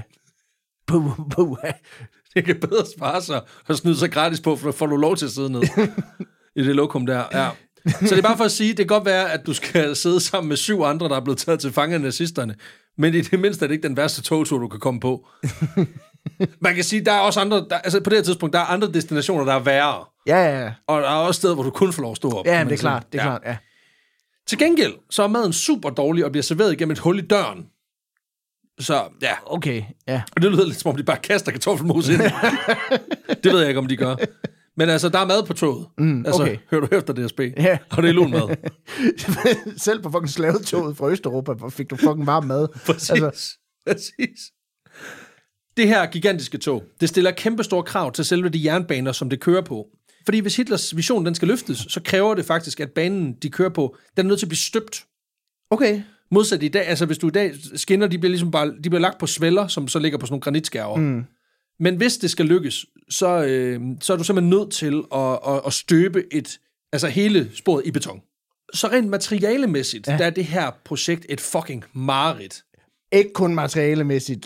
Det kan bedre spare sig og snyde sig gratis på, for får du lov til at sidde ned i det lokum der. Ja. Så det er bare for at sige, det kan godt være, at du skal sidde sammen med 7 andre, der er blevet taget til fange af nazisterne, men i det mindste er det ikke den værste togtur, du kan komme på. Man kan sige, der er også andre, altså på det her tidspunkt, der er andre destinationer, der er værre. Ja. Og der er også steder, hvor du kun får lov at stå op. Ja, det er klart, ja. Til gengæld, så er maden super dårlig og bliver serveret igennem et hul i døren. Så, ja. Okay, ja. Og det lyder lidt som om, de bare kaster kartoffelmos ind. Det ved jeg ikke, om de gør. Men altså, der er mad på toget. Altså, okay. Hører du efter DSB? Ja. Og det er lun mad. Selv på fucking slavetoget fra Østeuropa fik du fucking varm mad. Præcis. Det her gigantiske tog, det stiller kæmpe store krav til selve de jernbaner, som det kører på. Fordi hvis Hitlers vision, den skal løftes, så kræver det faktisk, at banen, de kører på, den er nødt til at blive støbt. Okay. Modsat i dag, altså hvis du i dag skinner, de bliver lagt på svælder, som så ligger på sådan nogle granitskærver. Men hvis det skal lykkes, så er du simpelthen nødt til at støbe hele sporet i beton. Så rent materialemæssigt, der er det her projekt et fucking mareridt. Ikke kun materialemæssigt.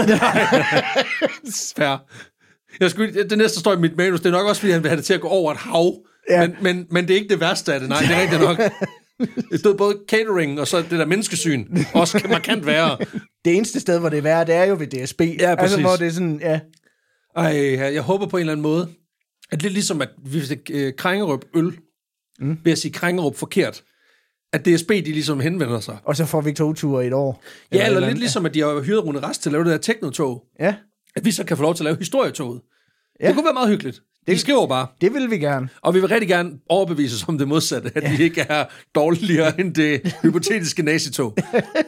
Fair. Det næste står i mit manus. Det er nok også, fordi han vil have det til at gå over et hav. Ja. Men det er ikke det værste af det. Nej, det er rigtigt nok. Det stod både catering og så det der menneskesyn. Også kan markant være. Det eneste sted, hvor det er værre, det er jo ved DSB. Ja, præcis. Altså, hvor det er sådan, ja. Ej, jeg håber på en eller anden måde, at lidt ligesom, at vi fik Krængerup øl, ved at sige Krængerup forkert, at DSB, de ligesom henvender sig. Og så får vi togture i et år. Ja, eller lidt ligesom, at de har hyret Rune Rast til at lave det der teknotog. Ja. At vi så kan få lov til at lave historietoget. Ja. Det kunne være meget hyggeligt. De skriver bare. Det vil vi gerne. Og vi vil rigtig gerne overbevise os om det modsatte, at de ikke er dårligere end det hypotetiske nazitog.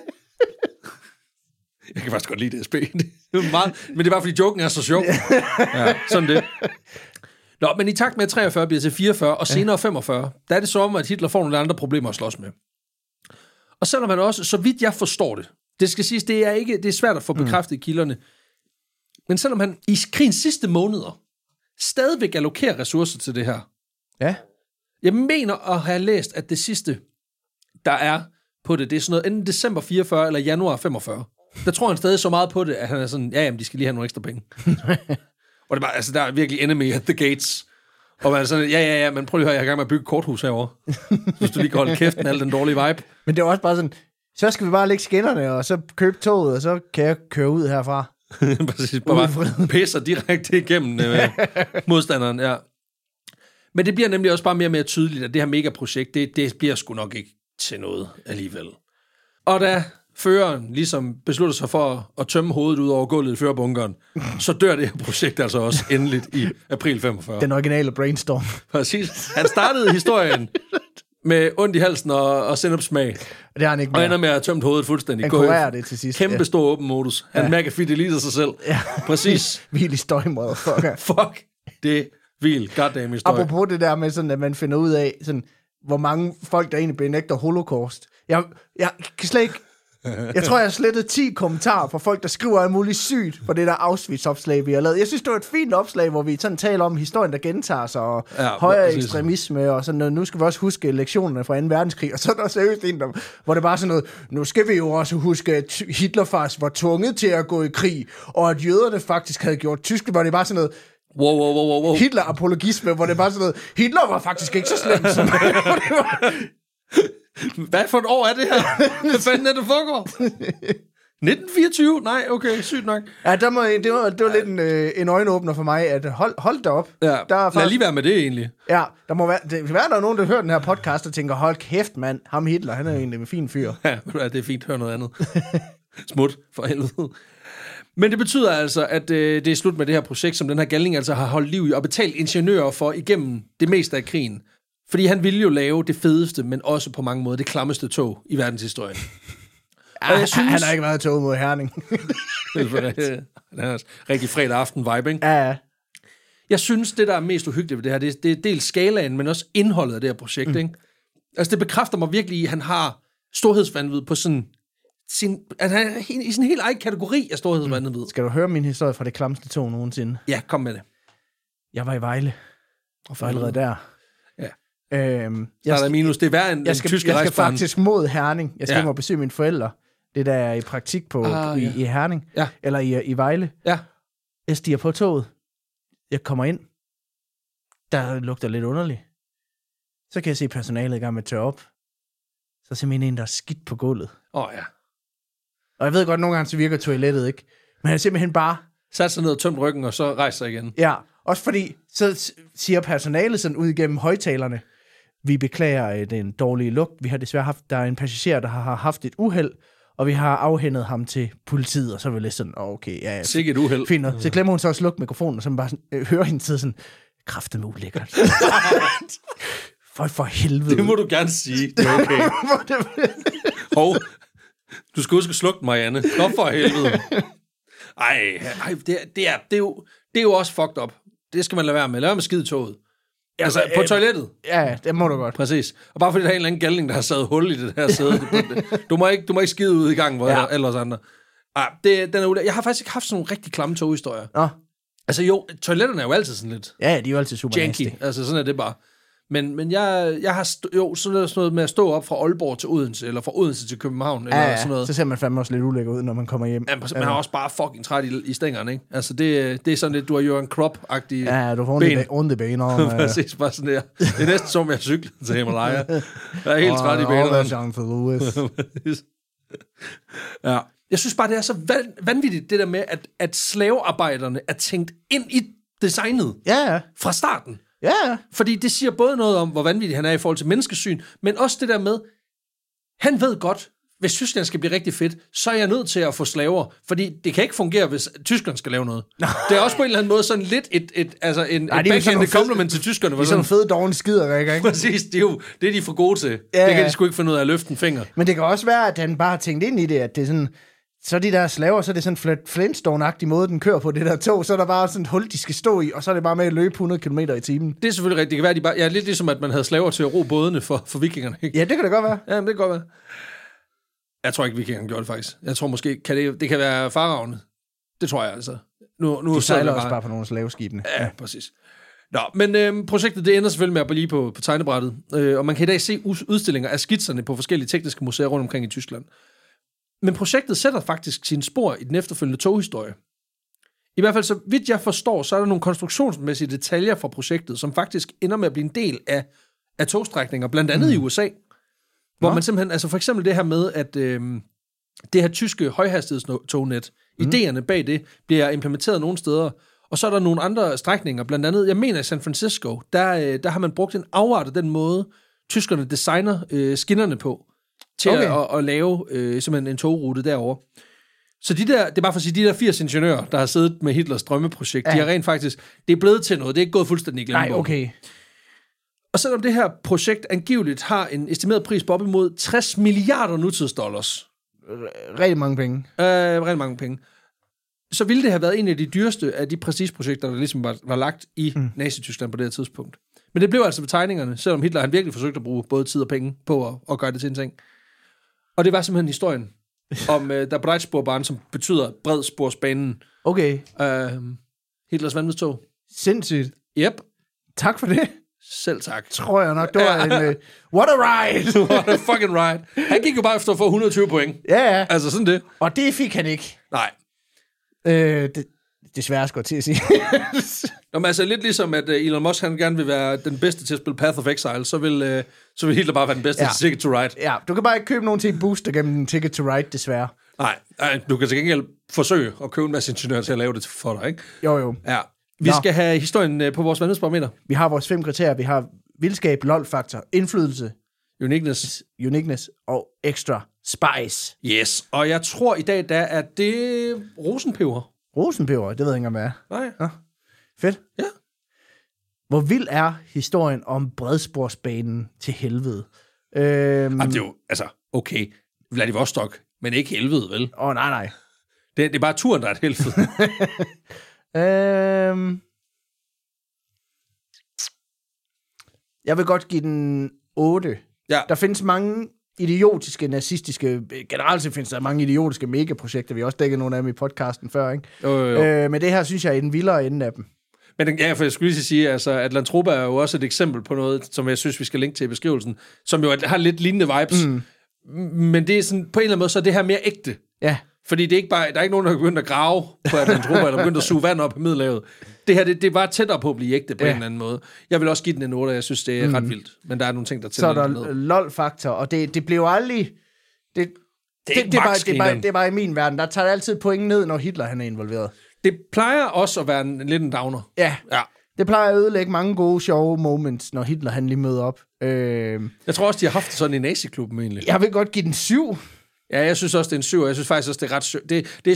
Jeg kan faktisk godt lide DSB. Men det er bare, fordi joken er så sjov. Ja, sådan det. Nå, men i takt med, at 43 bliver til 44, og senere 45, der er det så om, at Hitler får nogle andre problemer at slås med. Og selvom han også, så vidt jeg forstår det skal siges, det er svært at få bekræftet i kilderne, men selvom han i krigens sidste måneder stadigvæk allokerer ressourcer til det her. Ja. Jeg mener at have læst, at det sidste, der er på det er sådan noget, enten december 44 eller januar 45. Der tror han stadig så meget på det, at han er sådan, jamen, de skal lige have nogle ekstra penge. Og det er bare, altså, der er virkelig enemy at the gates. Og man er sådan, ja, men prøv lige at høre, jeg er i gang med at bygge et korthus herovre. Hvis du lige kan holde kæft med al den dårlige vibe. Men det er også bare sådan, så skal vi bare lægge skinnerne, og så købe toget, og så kan jeg køre ud herfra. Præcis, bare pisser direkte igennem modstanderen, ja. Men det bliver nemlig også bare mere og mere tydeligt, at det her megaprojekt, det bliver sgu nok ikke til noget alligevel. Og da føreren ligesom beslutter sig for at tømme hovedet ud over gulvet i førerbunkeren, så dør det her projekt altså også endeligt i april 45. Den originale brainstorm. Præcis. Han startede historien med ondt i halsen og sennepsmag. Det har han ikke mere. Og ender med at have tømt hovedet fuldstændig. Han kurerer det til sidst. Kæmpe stor åben modus. Han mærker fideliter sig selv. Ja. Præcis. Hvil i støj, motherfucker. Fuck. Det vil goddamn historie. Apropos det der med sådan, at man finder ud af, sådan, hvor mange folk, der egentlig benægter holocaust. Jeg kan slet ikke... Jeg tror, jeg har slettet 10 kommentarer fra folk, der skriver alt muligt sygt på det der Auschwitz-opslag, vi har lavet. Jeg synes, det var et fint opslag, hvor vi sådan taler om historien, der gentager sig, og højere ekstremisme, og sådan noget. Nu skal vi også huske lektionerne fra 2. verdenskrig, og så er der seriøst en, hvor det bare er sådan noget, nu skal vi jo også huske, at Hitler faktisk var tvunget til at gå i krig, og at jøderne faktisk havde gjort Tyskland, hvor det bare sådan noget, wow. Hitler-apologisme, hvor det bare sådan noget, Hitler var faktisk ikke så slem som Hvad for et år er det her? Hvad fanden er det foregår? 1924? Nej, okay, sygt nok. Ja, det var lidt en øjenåbner for mig, at hold da op. Ja, lad lige være med det egentlig. Ja, der må være, der er nogen, der hører den her podcast og tænker, hold kæft mand, ham Hitler, han er jo egentlig en fin fyr. Ja, det er fint, hør noget andet. Smut, for helvede. Men det betyder altså, at det er slut med det her projekt, som den her galning altså har holdt liv i, og betalt ingeniører for igennem det meste af krigen. Fordi han ville jo lave det fedeste, men også på mange måder det klammeste tog i verdenshistorien. Og jeg synes, han har ikke været tog mod Herning. Det er rigtig fredag aften vibe, ikke? Ja. Jeg synes, det der er mest uhyggeligt ved det her, det er dels skalaen, men også indholdet af det her projekt, ikke? Altså, det bekræfter mig virkelig, at han har storhedsvanvid på sådan... Altså, han er i sådan en helt egen kategori af storhedsvanvid. Skal du høre min historie fra det klamste tog nogensinde? Ja, kom med det. Jeg var i Vejle. Og for allerede der... Det er værre end tyske rejsbane. Jeg skal faktisk mod Herning. Jeg skal hjem og besøge mine forældre. Det der er i praktik på i Herning. Ja. Eller i Vejle. Ja. Jeg stiger på toget. Jeg kommer ind. Der lugter lidt underligt. Så kan jeg se personalet i gang med at tørre op. Så er simpelthen en, der er skidt på gulvet. Ja. Og jeg ved godt, nogle gange så virker toilettet ikke. Men han er simpelthen bare... Sat sig ned og tømt ryggen, og så rejser sig igen. Ja, også fordi, så siger personalet sådan ud igennem højtalerne, vi beklager den dårlige lugt. Vi har desværre der er en passager, der har haft et uheld, og vi har afhændet ham til politiet, og så vil jeg sådan, okay, ja. Sikke et uheld. Fint, så glemmer hun så at slukke mikrofonen, og så bare sådan, hører hende sidde sådan, kraftedeme ulækkert. For helvede. Det må du gerne sige, det er okay. Du skal huske at slukke Marianne. Nå for helvede. Ej, det er jo også fucked up. Det skal man lade være med. Lad være med skidetoget. Altså, på toilettet. Ja, det må du godt. Præcis. Og bare fordi der er en eller anden galning, der har sat hul i det her sæde. Du må ikke skide ud i gang, hvor der ellers andre. Jeg har faktisk ikke haft sådan nogle rigtig klamme toghistorier. Altså jo, toiletterne er jo altid sådan lidt... Ja, de er jo altid super janky. nasty. Altså sådan er det bare. Men jeg har sådan noget med at stå op fra Aalborg til Odense, eller fra Odense til København, eller sådan noget. Så ser man fandme også lidt ulækker ud, når man kommer hjem. Ja, man har også bare fucking træt i stængerne, ikke? Altså, det er sådan lidt, du har jo en crop-agtig du får ondt i benene. Præcis, bare sådan der. Det er næsten som, jeg cykler til Himalaya. Jeg er helt træt i benene. Ja. Jeg synes bare, det er så vanvittigt, det der med, at slavearbejderne er tænkt ind i designet fra starten. Ja. Fordi det siger både noget om, hvor vanvittig han er i forhold til menneskesyn, men også det der med, han ved godt, hvis Tyskland skal blive rigtig fedt, så er jeg nødt til at få slaver, fordi det kan ikke fungere, hvis Tyskland skal lave noget. Det er også på en eller anden måde sådan lidt et backhanded compliment til tyskerne. Det er sådan fede dårlige skider, ikke? Præcis, det er de for gode til. Det kan de sgu ikke finde ud af at løfte en finger. Men det kan også være, at han bare har tænkt ind i det, at det er sådan, så de der slaver, så er det sådan Flintstone-agtig måde, den kører på det der tog, så er der bare sådan et hul, de skal stå i, og så er det bare med at løbe 100 km i timen. Det er selvfølgelig rigtigt. Det kan være, de bare, lidt ligesom, at man havde slaver til at ro bådene for vikingerne. Ikke? Ja, det kan det godt være. Ja, det kan godt være. Jeg tror ikke, vikingerne gjorde det faktisk. Jeg tror måske, det kan være farravne. Det tror jeg altså. Nu de sejler også bare på nogle slaveskibene. Ja, præcis. Nå, men projektet det ender selvfølgelig med at blive på tegnebrættet. Og man kan i dag se udstillinger af skitserne på forskellige tekniske museer rundt omkring i Tyskland. Men projektet sætter faktisk sine spor i den efterfølgende toghistorie. I hvert fald, så vidt jeg forstår, så er der nogle konstruktionsmæssige detaljer fra projektet, som faktisk ender med at blive en del af togstrækninger, blandt andet i USA. Hvor man simpelthen, altså for eksempel det her med, at det her tyske højhastighedstognet, idéerne bag det, bliver implementeret nogle steder, og så er der nogle andre strækninger, blandt andet, jeg mener i San Francisco, der har man brugt en afart af den måde, tyskerne designer skinnerne på, til at lave simpelthen en togrute derovre. Så det er bare for at sige, de der 80 ingeniører, der har siddet med Hitlers drømmeprojekt, de har rent faktisk, det er blevet til noget, det er ikke gået fuldstændig i glemmebogen. Nej, okay. Og selvom det her projekt angiveligt har en estimeret pris på op imod 60 milliarder nutidsdollars. Rigtig mange penge. Rigtig mange penge. Så ville det have været en af de dyreste af de prestigeprojekter, der ligesom var lagt i Nazi-Tyskland på det her tidspunkt. Men det blev altså med tegningerne, selvom Hitler han virkelig forsøgte at bruge både tid og penge på at gøre det til en ting. Og det var simpelthen historien om der Breitsporbahn, som betyder bredsporsbanen. Okay. Hitlers vanvidstog. Sindssygt. Yep. Tak for det. Selv tak. Tror jeg nok, det var en... what a ride! What a fucking ride. Han gik jo bare efter at få 120 point. Ja. Altså sådan det. Og det fik han ikke. Nej. Desværre skal jeg til at sige. Nå, men altså lidt ligesom, at Elon Musk han gerne vil være den bedste til at spille Path of Exile, så vil Hitler bare være den bedste til Ticket to Ride. Ja, du kan bare ikke købe nogen til en booster gennem Ticket to Ride, desværre. Nej, du kan til gengæld forsøge at købe en masse ingeniører til at lave det for dig, ikke? Jo. Ja. Vi skal have historien på vores vanvidsbarometer. Vi har vores 5 kriterier. Vi har vildskab, lol-faktor, indflydelse, uniqueness og extra spice. Yes, og jeg tror i dag, der er det rosenpeber. Rosenpeber, det ved jeg ikke, om det er. Nej. Ja. Fedt. Ja. Hvor vild er historien om bredsporsbanen til helvede? Det er jo, altså, okay, Vladivostok, men ikke helvede, vel? Nej. Det er bare turen, der er et helvede. Jeg vil godt give den 8. Ja. Der findes mange idiotiske, nazistiske... Generelt findes der mange idiotiske megaprojekter. Vi har også dækket nogle af dem i podcasten før, ikke? Jo. Men det her, synes jeg, er den vildere ende af dem. Men ja, for jeg skulle lige sige, altså, Atlantropa er jo også et eksempel på noget, som jeg synes, vi skal linke til i beskrivelsen, som jo har lidt lignende vibes. Men det er sådan, på en eller anden måde, så er det her mere ægte. Ja. Fordi det er ikke bare, der er ikke nogen, der har begyndt at grave på Atlantropa, eller begyndt at suge vand op i Middelhavet. Det her, det er bare tættere på at blive ægte på en eller anden måde. Jeg vil også give den en 8, jeg synes, det er ret vildt. Men der er nogle ting, der tæller lidt ned. Så er der lol-faktor, og det blev aldrig... Det er bare i min verden. Der tager det altid point ned, når Hitler han er involveret. Det plejer også at være lidt en downer. Ja. Det plejer at ødelægge mange gode, sjove moments, når Hitler han lige møder op. Jeg tror også, de har haft sådan i nazi-klubben egentlig. Jeg vil godt give den 7. Ja, jeg synes også, det er en 7, og jeg synes faktisk også, det er ret sjovt.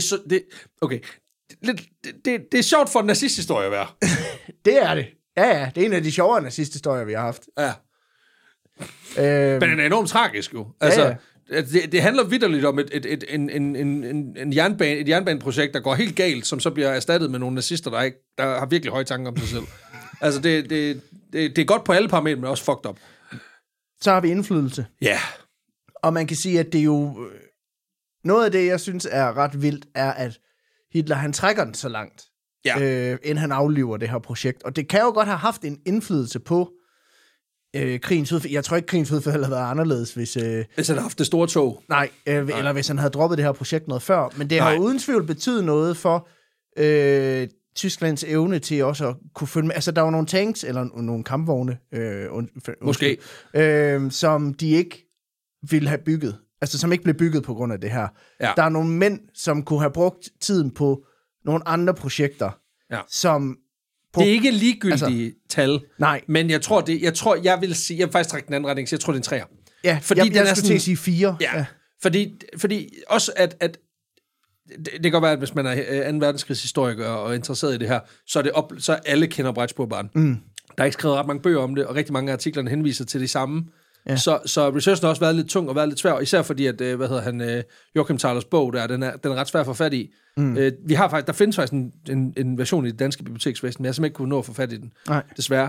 Det er sjovt for en nazisthistorie at være. Det er det. Ja, det er en af de sjovere nazisthistorier, vi har haft. Ja. Men den er enormt tragisk jo. Altså, det handler vitterligt om et jernbaneprojekt, der går helt galt, som så bliver erstattet med nogle nazister, der har virkelig høje tanker om sig selv. Altså, det er godt på alle parametre, men også fucked up. Så har vi indflydelse. Ja. Yeah. Og man kan sige, at det er jo... Noget af det, jeg synes er ret vildt, er, at Hitler, han trækker den så langt, inden han afliver det her projekt. Og det kan jo godt have haft en indflydelse på krigens udfald. Jeg tror ikke, krigens udfald havde været anderledes, hvis han havde haft det store tog. Nej, eller hvis han havde droppet det her projekt noget før. Men det har jo uden tvivl betydet noget for Tysklands evne til også at kunne følge med. Altså, der var nogle tanks, eller nogle kampvogne, måske, som de ikke ville have bygget. Altså, som ikke blev bygget på grund af det her. Ja. Der er nogle mænd, som kunne have brugt tiden på nogle andre projekter, som... Det er ikke ligegyldige tal. Nej. Men jeg vil faktisk trække den anden retning, så jeg tror, det er en træer. Ja, fordi jeg skulle til at sige 4. Ja. Fordi også at det kan godt være, at hvis man er 2. verdenskrigshistoriker og interesseret i det her, så alle kender Breitspurbahn. Der er ikke skrevet ret mange bøger om det, og rigtig mange af artiklerne henviser til det samme. Ja. Så researchen har også været lidt tung og været lidt svær, især fordi, at, Joachim Thalers bog, den er ret svær at få fat i. Vi har faktisk, der findes faktisk en version i det danske biblioteksvæsen, men jeg simpelthen ikke kunne nå at få fat i den, desværre.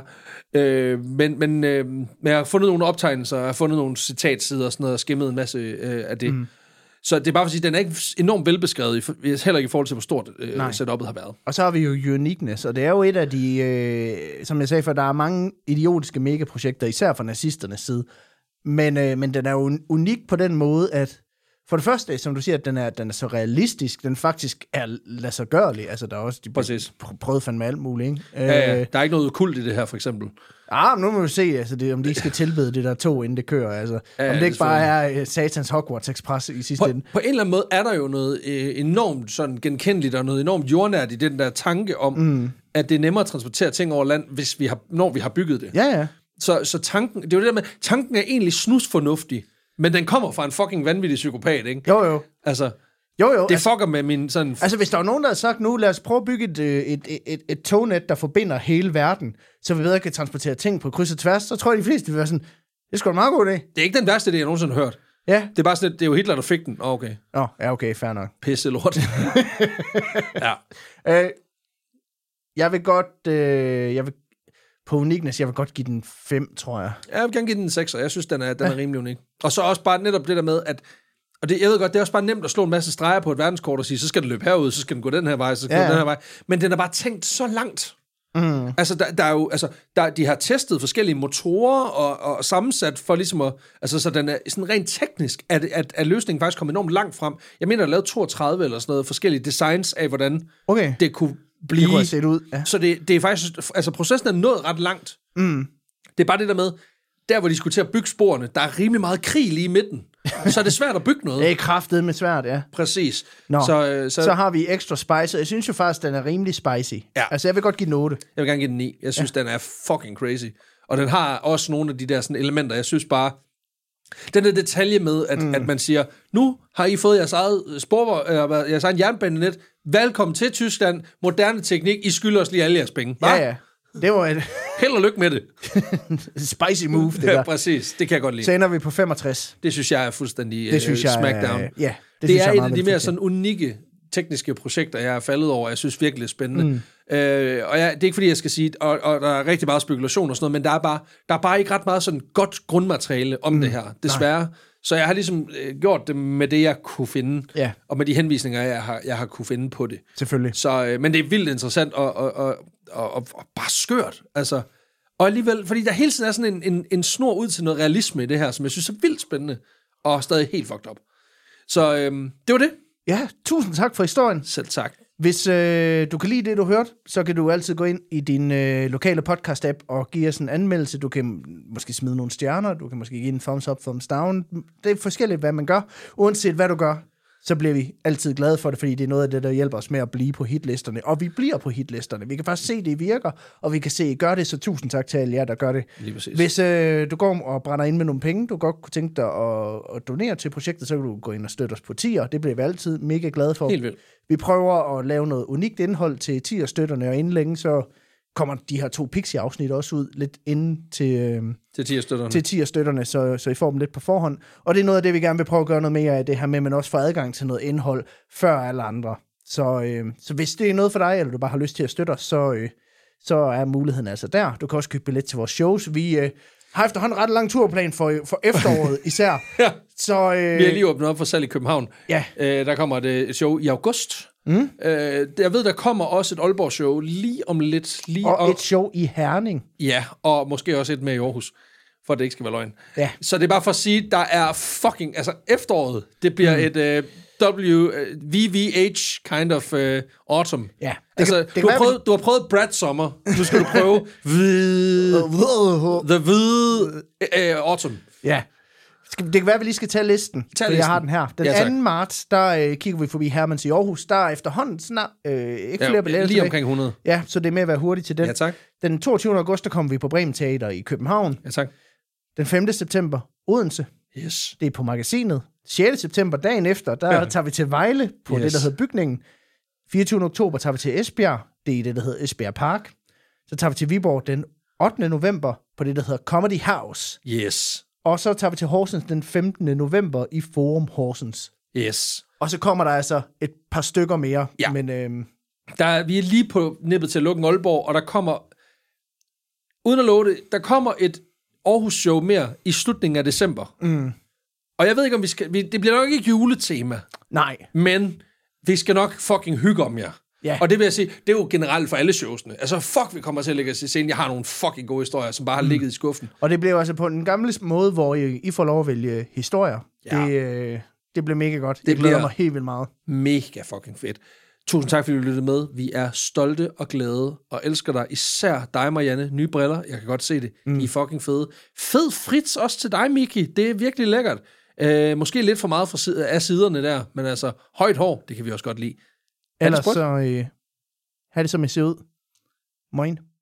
Men jeg har fundet nogle optegnelser, jeg har fundet nogle citatsider og sådan noget, og skimmet en masse af det. Så det er bare for at sige, at den er ikke enormt velbeskrevet, heller ikke i forhold til, hvor stort setup'et har været. Og så har vi jo Uniqueness, og det er jo et af de, som jeg sagde før, der er mange idiotiske megaprojekter, især fra nazisternes side. Men den er jo unik på den måde, at for det første, som du siger, at den er så realistisk, den faktisk er ladsiggørlig. Altså, der er også prøvet fandme alt muligt, ikke? Ja. Der er ikke noget kult i det her, for eksempel. Nu må vi se, altså om de ikke skal tilbede det der tog, inden det kører. Altså, om det ikke bare er satans Hogwarts Express i sidste ende. På en eller anden måde er der jo noget enormt sådan genkendeligt og noget enormt jordnært i den der tanke om, at det er nemmere at transportere ting over land, når vi har bygget det. Ja. Så tanken, det er jo det der med, tanken er egentlig snusfornuftig, men den kommer fra en fucking vanvittig psykopat, ikke? Jo. Altså, jo. Det fucker med min sådan... Altså, hvis der var nogen, der havde sagt, nu lad os prøve at bygge et tognet, der forbinder hele verden, så vi bedre kan transportere ting på kryds og tværs, så tror jeg, de fleste vil være sådan, det er sgu da meget god idé. Det er ikke den værste idé, jeg nogensinde har hørt. Ja. Det er bare sådan, det er jo Hitler, der fik den. Okay. Okay, fair nok. Pisse lort. Ja. Jeg vil godt... På Uniqueness, jeg vil godt give den 5, tror jeg. Jeg vil gerne give den 6, og jeg synes, den er rimelig unik. Og så også bare netop det der med, at... Og jeg ved godt, det er også bare nemt at slå en masse streger på et verdenskort og sige, så skal den løbe herud, så skal den gå den her vej, så skal den her vej. Men den er bare tænkt så langt. Altså, der er jo... Altså, de har testet forskellige motorer og sammensat for ligesom at... Altså, så den er sådan rent teknisk, at løsningen faktisk kom enormt langt frem. Jeg mener, der er lavet 32 eller sådan noget forskellige designs af, hvordan det kunne blive. Det kunne set ud. Ja. Så det er faktisk... Altså, processen er nået ret langt. Det er bare det der med... Der, hvor de skulle til at bygge sporene, der er rimelig meget krig lige i midten. Så er det svært at bygge noget. Det er kraftedeme svært, ja. Præcis. Så har vi extra spicy. Jeg synes jo faktisk, den er rimelig spicy. Ja. Altså, jeg vil godt give den 8. Jeg vil gerne give den 9. Jeg synes, den er fucking crazy. Og den har også nogle af de der sådan elementer. Jeg synes bare, den der detalje med, at man siger, nu har I fået jeres eget jeres egen jernbanenet. Velkommen til Tyskland. Moderne teknik. I skylder os lige alle jeres penge. Ja. Det var et... Held og lykke med det. Spicy move, det der. Ja, præcis. Det kan jeg godt lide. Så ender vi på 65. Det synes jeg er fuldstændig smackdown. Det er et af de mere sådan unikke tekniske projekter, jeg er faldet over. Jeg synes virkelig er spændende. Og det er ikke fordi, jeg skal sige, og der er rigtig meget spekulation og sådan noget, men der er bare ikke ret meget sådan godt grundmateriale om det her, desværre. Nej. Så jeg har ligesom gjort det med det, jeg kunne finde, og med de henvisninger, jeg har kunne finde på det. Selvfølgelig. Så, men det er vildt interessant og bare skørt. Altså, og alligevel, fordi der hele tiden er sådan en snor ud til noget realisme i det her, som jeg synes er vildt spændende, og stadig helt fucked up. Så det var det. Ja, tusind tak for historien. Selv tak. Hvis du kan lide det, du hørte, så kan du altid gå ind i din lokale podcast-app og give os en anmeldelse. Du kan måske smide nogle stjerner, du kan måske give en thumbs up, thumbs down. Det er forskelligt, hvad man gør. Uanset hvad du gør, så bliver vi altid glade for det, fordi det er noget af det, der hjælper os med at blive på hitlisterne. Og vi bliver på hitlisterne. Vi kan faktisk se, det virker, og vi kan se, at I gør det, så tusind tak til alle jer, der gør det. Hvis du går og brænder ind med nogle penge, du godt kunne tænke dig at donere til projektet, så kan du gå ind og støtte os på tier. Det bliver vi altid mega glade for. Helt vildt. Vi prøver at lave noget unikt indhold til tier-støtterne, og inden længe, så kommer de her 2 Pixie-afsnit også ud lidt inden til tier-støtterne, så I får dem lidt på forhånd. Og det er noget af det, vi gerne vil prøve at gøre noget mere af det her med, men også få adgang til noget indhold før alle andre. Så hvis det er noget for dig, eller du bare har lyst til at støtte os, så er muligheden altså der. Du kan også købe billet til vores shows. Vi har efterhånden ret lang turplan for efteråret især. Ja. Så, vi har lige åbnet op for salg i København. Ja. Der kommer et show i august. Jeg ved, der kommer også et Aalborg-show lige om lidt. Et show i Herning. Ja, og måske også et med i Aarhus. for at det ikke skal være løgn. Ja. Så det er bare for at sige, der er fucking... Altså, efteråret, det bliver et VVH kind of autumn. Ja. Du har prøvet Brad Sommer. Nu skal du prøve The hvide autumn. Ja. Det kan være, at vi lige skal tage listen. Jeg har den her. Den 2. marts, der kigger vi forbi Hermans i Aarhus. Der er efterhånden snart ikke flere billetter. Lige omkring 100. Ja, så det er med at være hurtigt til den. Ja, tak. Den 22. august, der kommer vi på Bremen Teater i København. Ja, tak. Den 5. september, Odense. Yes. Det er på Magasinet. 6. september, dagen efter, der tager vi til Vejle på det, der hedder Bygningen. 24. oktober tager vi til Esbjerg. Det er det, der hedder Esbjerg Park. Så tager vi til Viborg den 8. november på det, der hedder Comedy House. Yes. Og så tager vi til Horsens den 15. november i Forum Horsens. Yes. Og så kommer der altså et par stykker mere. Ja. Men, vi er lige på nippet til at lukke Aalborg, og der kommer, uden at love det, der kommer et Aarhus-show mere i slutningen af december. Og jeg ved ikke, om vi skal... det bliver nok ikke juletema. Nej. Men vi skal nok fucking hygge om jer. Ja. Og det vil jeg sige, det er jo generelt for alle showsene. Altså, vi kommer til at lægge os i scenen. Jeg har nogle fucking gode historier, som bare har ligget i skuffen. Og det bliver altså på den gamle måde, hvor I får lov at vælge historier. Ja. Det bliver mega godt. Det glæder mig helt vildt meget. Mega fucking fedt. Tusind tak, fordi du lyttede med. Vi er stolte og glade og elsker dig. Især dig, Marianne. Nye briller. Jeg kan godt se det. De er fucking fede. Fed frits også til dig, Miki. Det er virkelig lækkert. Måske lidt for meget af siderne der, men altså højt hår, det kan vi også godt lide. Ellers så have det, som I ser ud. Moin.